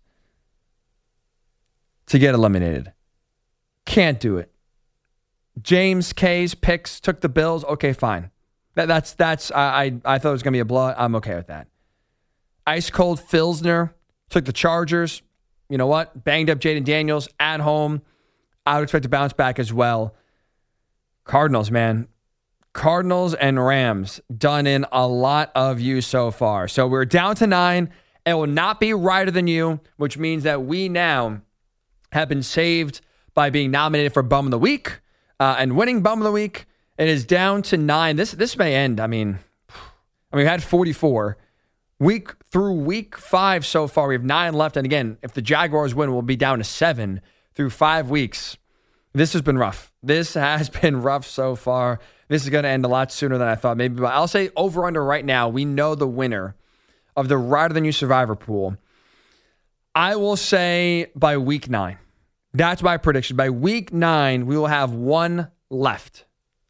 to get eliminated. Can't do it. James K's picks took the Bills. Okay, fine. That, that's that's. I, I I thought it was gonna be a blowout. I'm okay with that. Ice cold Filsner took the Chargers. You know what? Banged up Jaden Daniels at home. I would expect to bounce back as well. Cardinals, man. Cardinals and Rams done in a lot of you so far. So we're down to nine. It will not be Righter Than You, which means that we now have been saved by being nominated for Bum of the Week uh, and winning Bum of the Week. It is down to nine. This this may end. I mean, I mean, we had forty-four. Week through week five so far, we have nine left. And again, if the Jaguars win, we'll be down to seven through five weeks. This has been rough. This has been rough so far. This is going to end a lot sooner than I thought. Maybe, but I'll say over under right now. We know the winner of the Righter Than You Survivor Pool. I will say by week nine. That's my prediction. By week nine, we will have one left.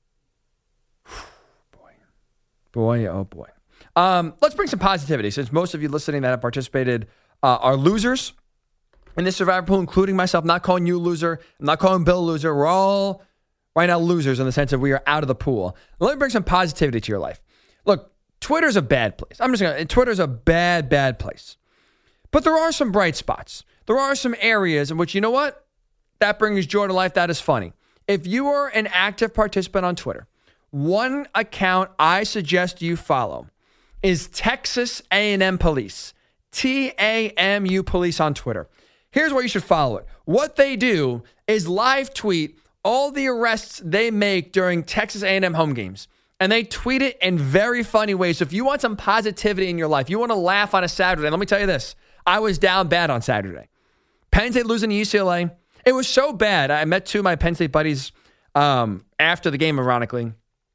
boy, boy, oh boy. Um, let's bring some positivity, since most of you listening that have participated uh, are losers in this Survivor Pool, including myself. I'm not calling you a loser. I'm not calling Bill a loser. We're all right now losers in the sense that we are out of the pool. Let me bring some positivity to your life. Look, Twitter's a bad place. I'm just going to, Twitter's a bad, bad place. But there are some bright spots. There are some areas in which, you know what? That brings joy to life. That is funny. If you are an active participant on Twitter, one account I suggest you follow is Texas A and M Police. T A M U Police on Twitter. Here's where you should follow it. What they do is live tweet all the arrests they make during Texas A and M home games. And they tweet it in very funny ways. So if you want some positivity in your life, you want to laugh on a Saturday, let me tell you this. I was down bad on Saturday. Penn State losing to U C L A. It was so bad. I met two of my Penn State buddies um, after the game, ironically,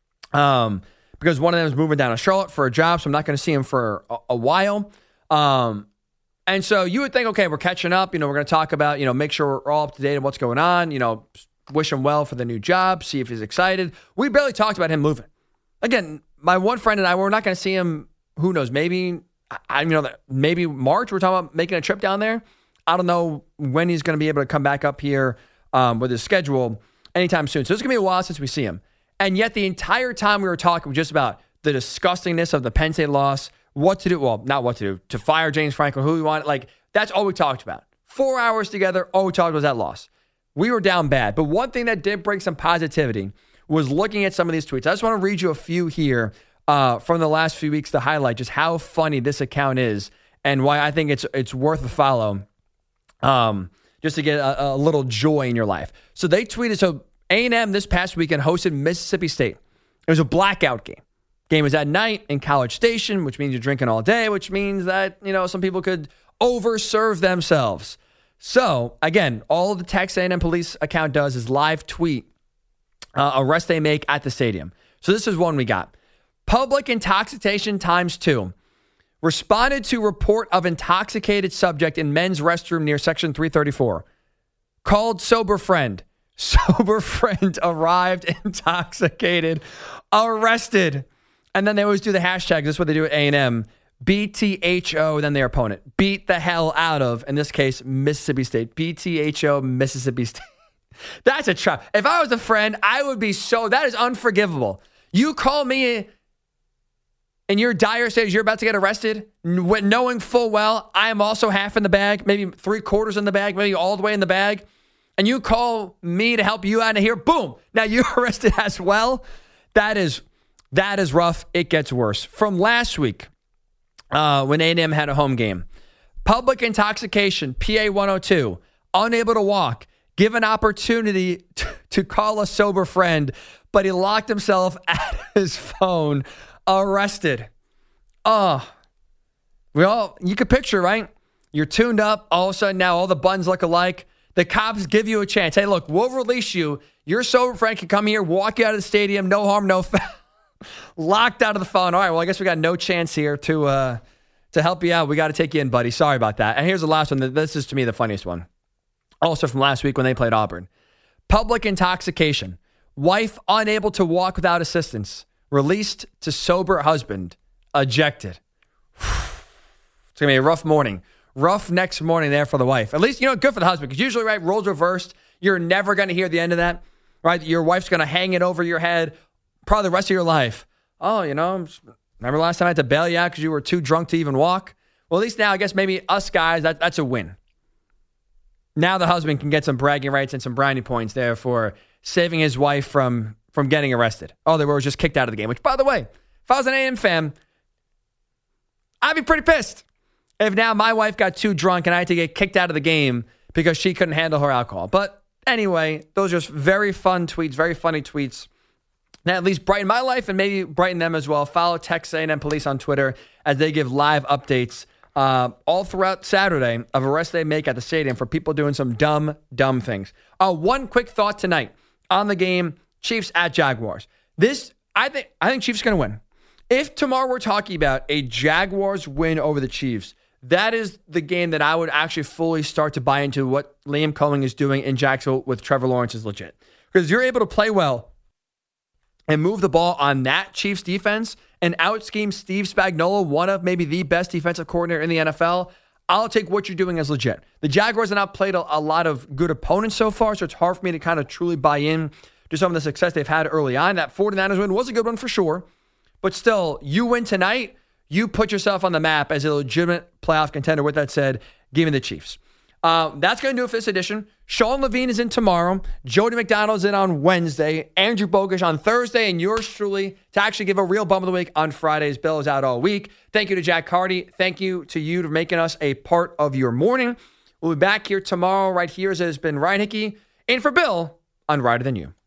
um, because one of them is moving down to Charlotte for a job, so I'm not going to see him for a, a while. Um, and so you would think, okay, we're catching up. You know, we're going to talk about, you know, make sure we're all up to date on what's going on. You know, wish him well for the new job, see if he's excited. We barely talked about him moving. Again, my one friend and I, we're not going to see him, who knows, maybe, I you know, maybe March. We're talking about making a trip down there. I don't know when he's going to be able to come back up here um, with his schedule anytime soon. So it's going to be a while since we see him. And yet the entire time we were talking just about the disgustingness of the Penn State loss, what to do, well, not what to do, to fire James Franklin, who we want, like, that's all we talked about. Four hours together, all we talked about was that loss. We were down bad. But one thing that did bring some positivity was looking at some of these tweets. I just want to read you a few here uh, from the last few weeks to highlight just how funny this account is and why I think it's it's worth a follow, um, just to get a, a little joy in your life. So they tweeted, so A and M this past weekend hosted Mississippi State. It was a blackout game. Game was at night in College Station, which means you're drinking all day, which means that, you know, some people could overserve themselves. So, again, all the Texas A and M Police account does is live tweet uh, arrests they make at the stadium. So this is one we got. Public intoxication times two. Responded to report of intoxicated subject in men's restroom near section three thirty-four. Called sober friend. Sober friend arrived intoxicated. Arrested. And then they always do the hashtag. This is what they do at A and M. B T H O, then their opponent. Beat the hell out of, in this case, Mississippi State. B T H O, Mississippi State. That's a trap. If I was a friend, I would be so, that is unforgivable. You call me in your dire state, you're about to get arrested, knowing full well I am also half in the bag, maybe three quarters in the bag, maybe all the way in the bag, and you call me to help you out of here, boom, now you're arrested as well. That is, that is rough. It gets worse. From last week, Uh, when A and M had a home game. Public intoxication, P A one oh two, unable to walk, given opportunity to, to call a sober friend, but he locked himself at his phone, arrested. Oh, we all, you can picture, right? You're tuned up. All of a sudden now all the buttons look alike. The cops give you a chance. Hey, look, we'll release you. Your sober friend can come here, walk you out of the stadium, no harm, no foul. Locked out of the phone. All right, well, I guess we got no chance here to uh, to help you out. We got to take you in, buddy. Sorry about that. And here's the last one. This is, to me, the funniest one. Also from last week when they played Auburn. Public intoxication. Wife unable to walk without assistance. Released to sober husband. Ejected. It's going to be a rough morning. Rough next morning there for the wife. At least, you know, good for the husband. Because usually, right, roles reversed. You're never going to hear the end of that. Right? Your wife's going to hang it over your head probably the rest of your life. Oh, you know, remember last time I had to bail you out because you were too drunk to even walk? Well, at least now, I guess maybe us guys, that, that's a win. Now the husband can get some bragging rights and some brownie points there for saving his wife from, from getting arrested. Oh, they were just kicked out of the game. Which, by the way, if I was an A M fan, I'd be pretty pissed if now my wife got too drunk and I had to get kicked out of the game because she couldn't handle her alcohol. But anyway, those are just very fun tweets, very funny tweets. Now, at least brighten my life and maybe brighten them as well. Follow Texas A and M Police on Twitter as they give live updates uh, all throughout Saturday of arrests they make at the stadium for people doing some dumb, dumb things. Uh, one quick thought tonight on the game, Chiefs at Jaguars. This, I think, I think Chiefs are going to win. If tomorrow we're talking about a Jaguars win over the Chiefs, that is the game that I would actually fully start to buy into what Liam Cohen is doing in Jacksonville with Trevor Lawrence is legit. Because you're able to play well and move the ball on that Chiefs defense and out-scheme Steve Spagnuolo, one of maybe the best defensive coordinator in the N F L, I'll take what you're doing as legit. The Jaguars have not played a, a lot of good opponents so far, so it's hard for me to kind of truly buy in to some of the success they've had early on. That 49ers win was a good one for sure, but still, you win tonight, you put yourself on the map as a legitimate playoff contender. With that said, give me the Chiefs. Uh, that's going to do it for this edition. Sean Levine is in tomorrow. Jody McDonald's in on Wednesday. Andrew Bogish on Thursday. And yours truly to actually give a real bum of the week on Fridays. Bill is out all week. Thank you to Jack Hardy. Thank you to you for making us a part of your morning. We'll be back here tomorrow right here as it has been Ryan Hickey. And for Bill on Rider Than You.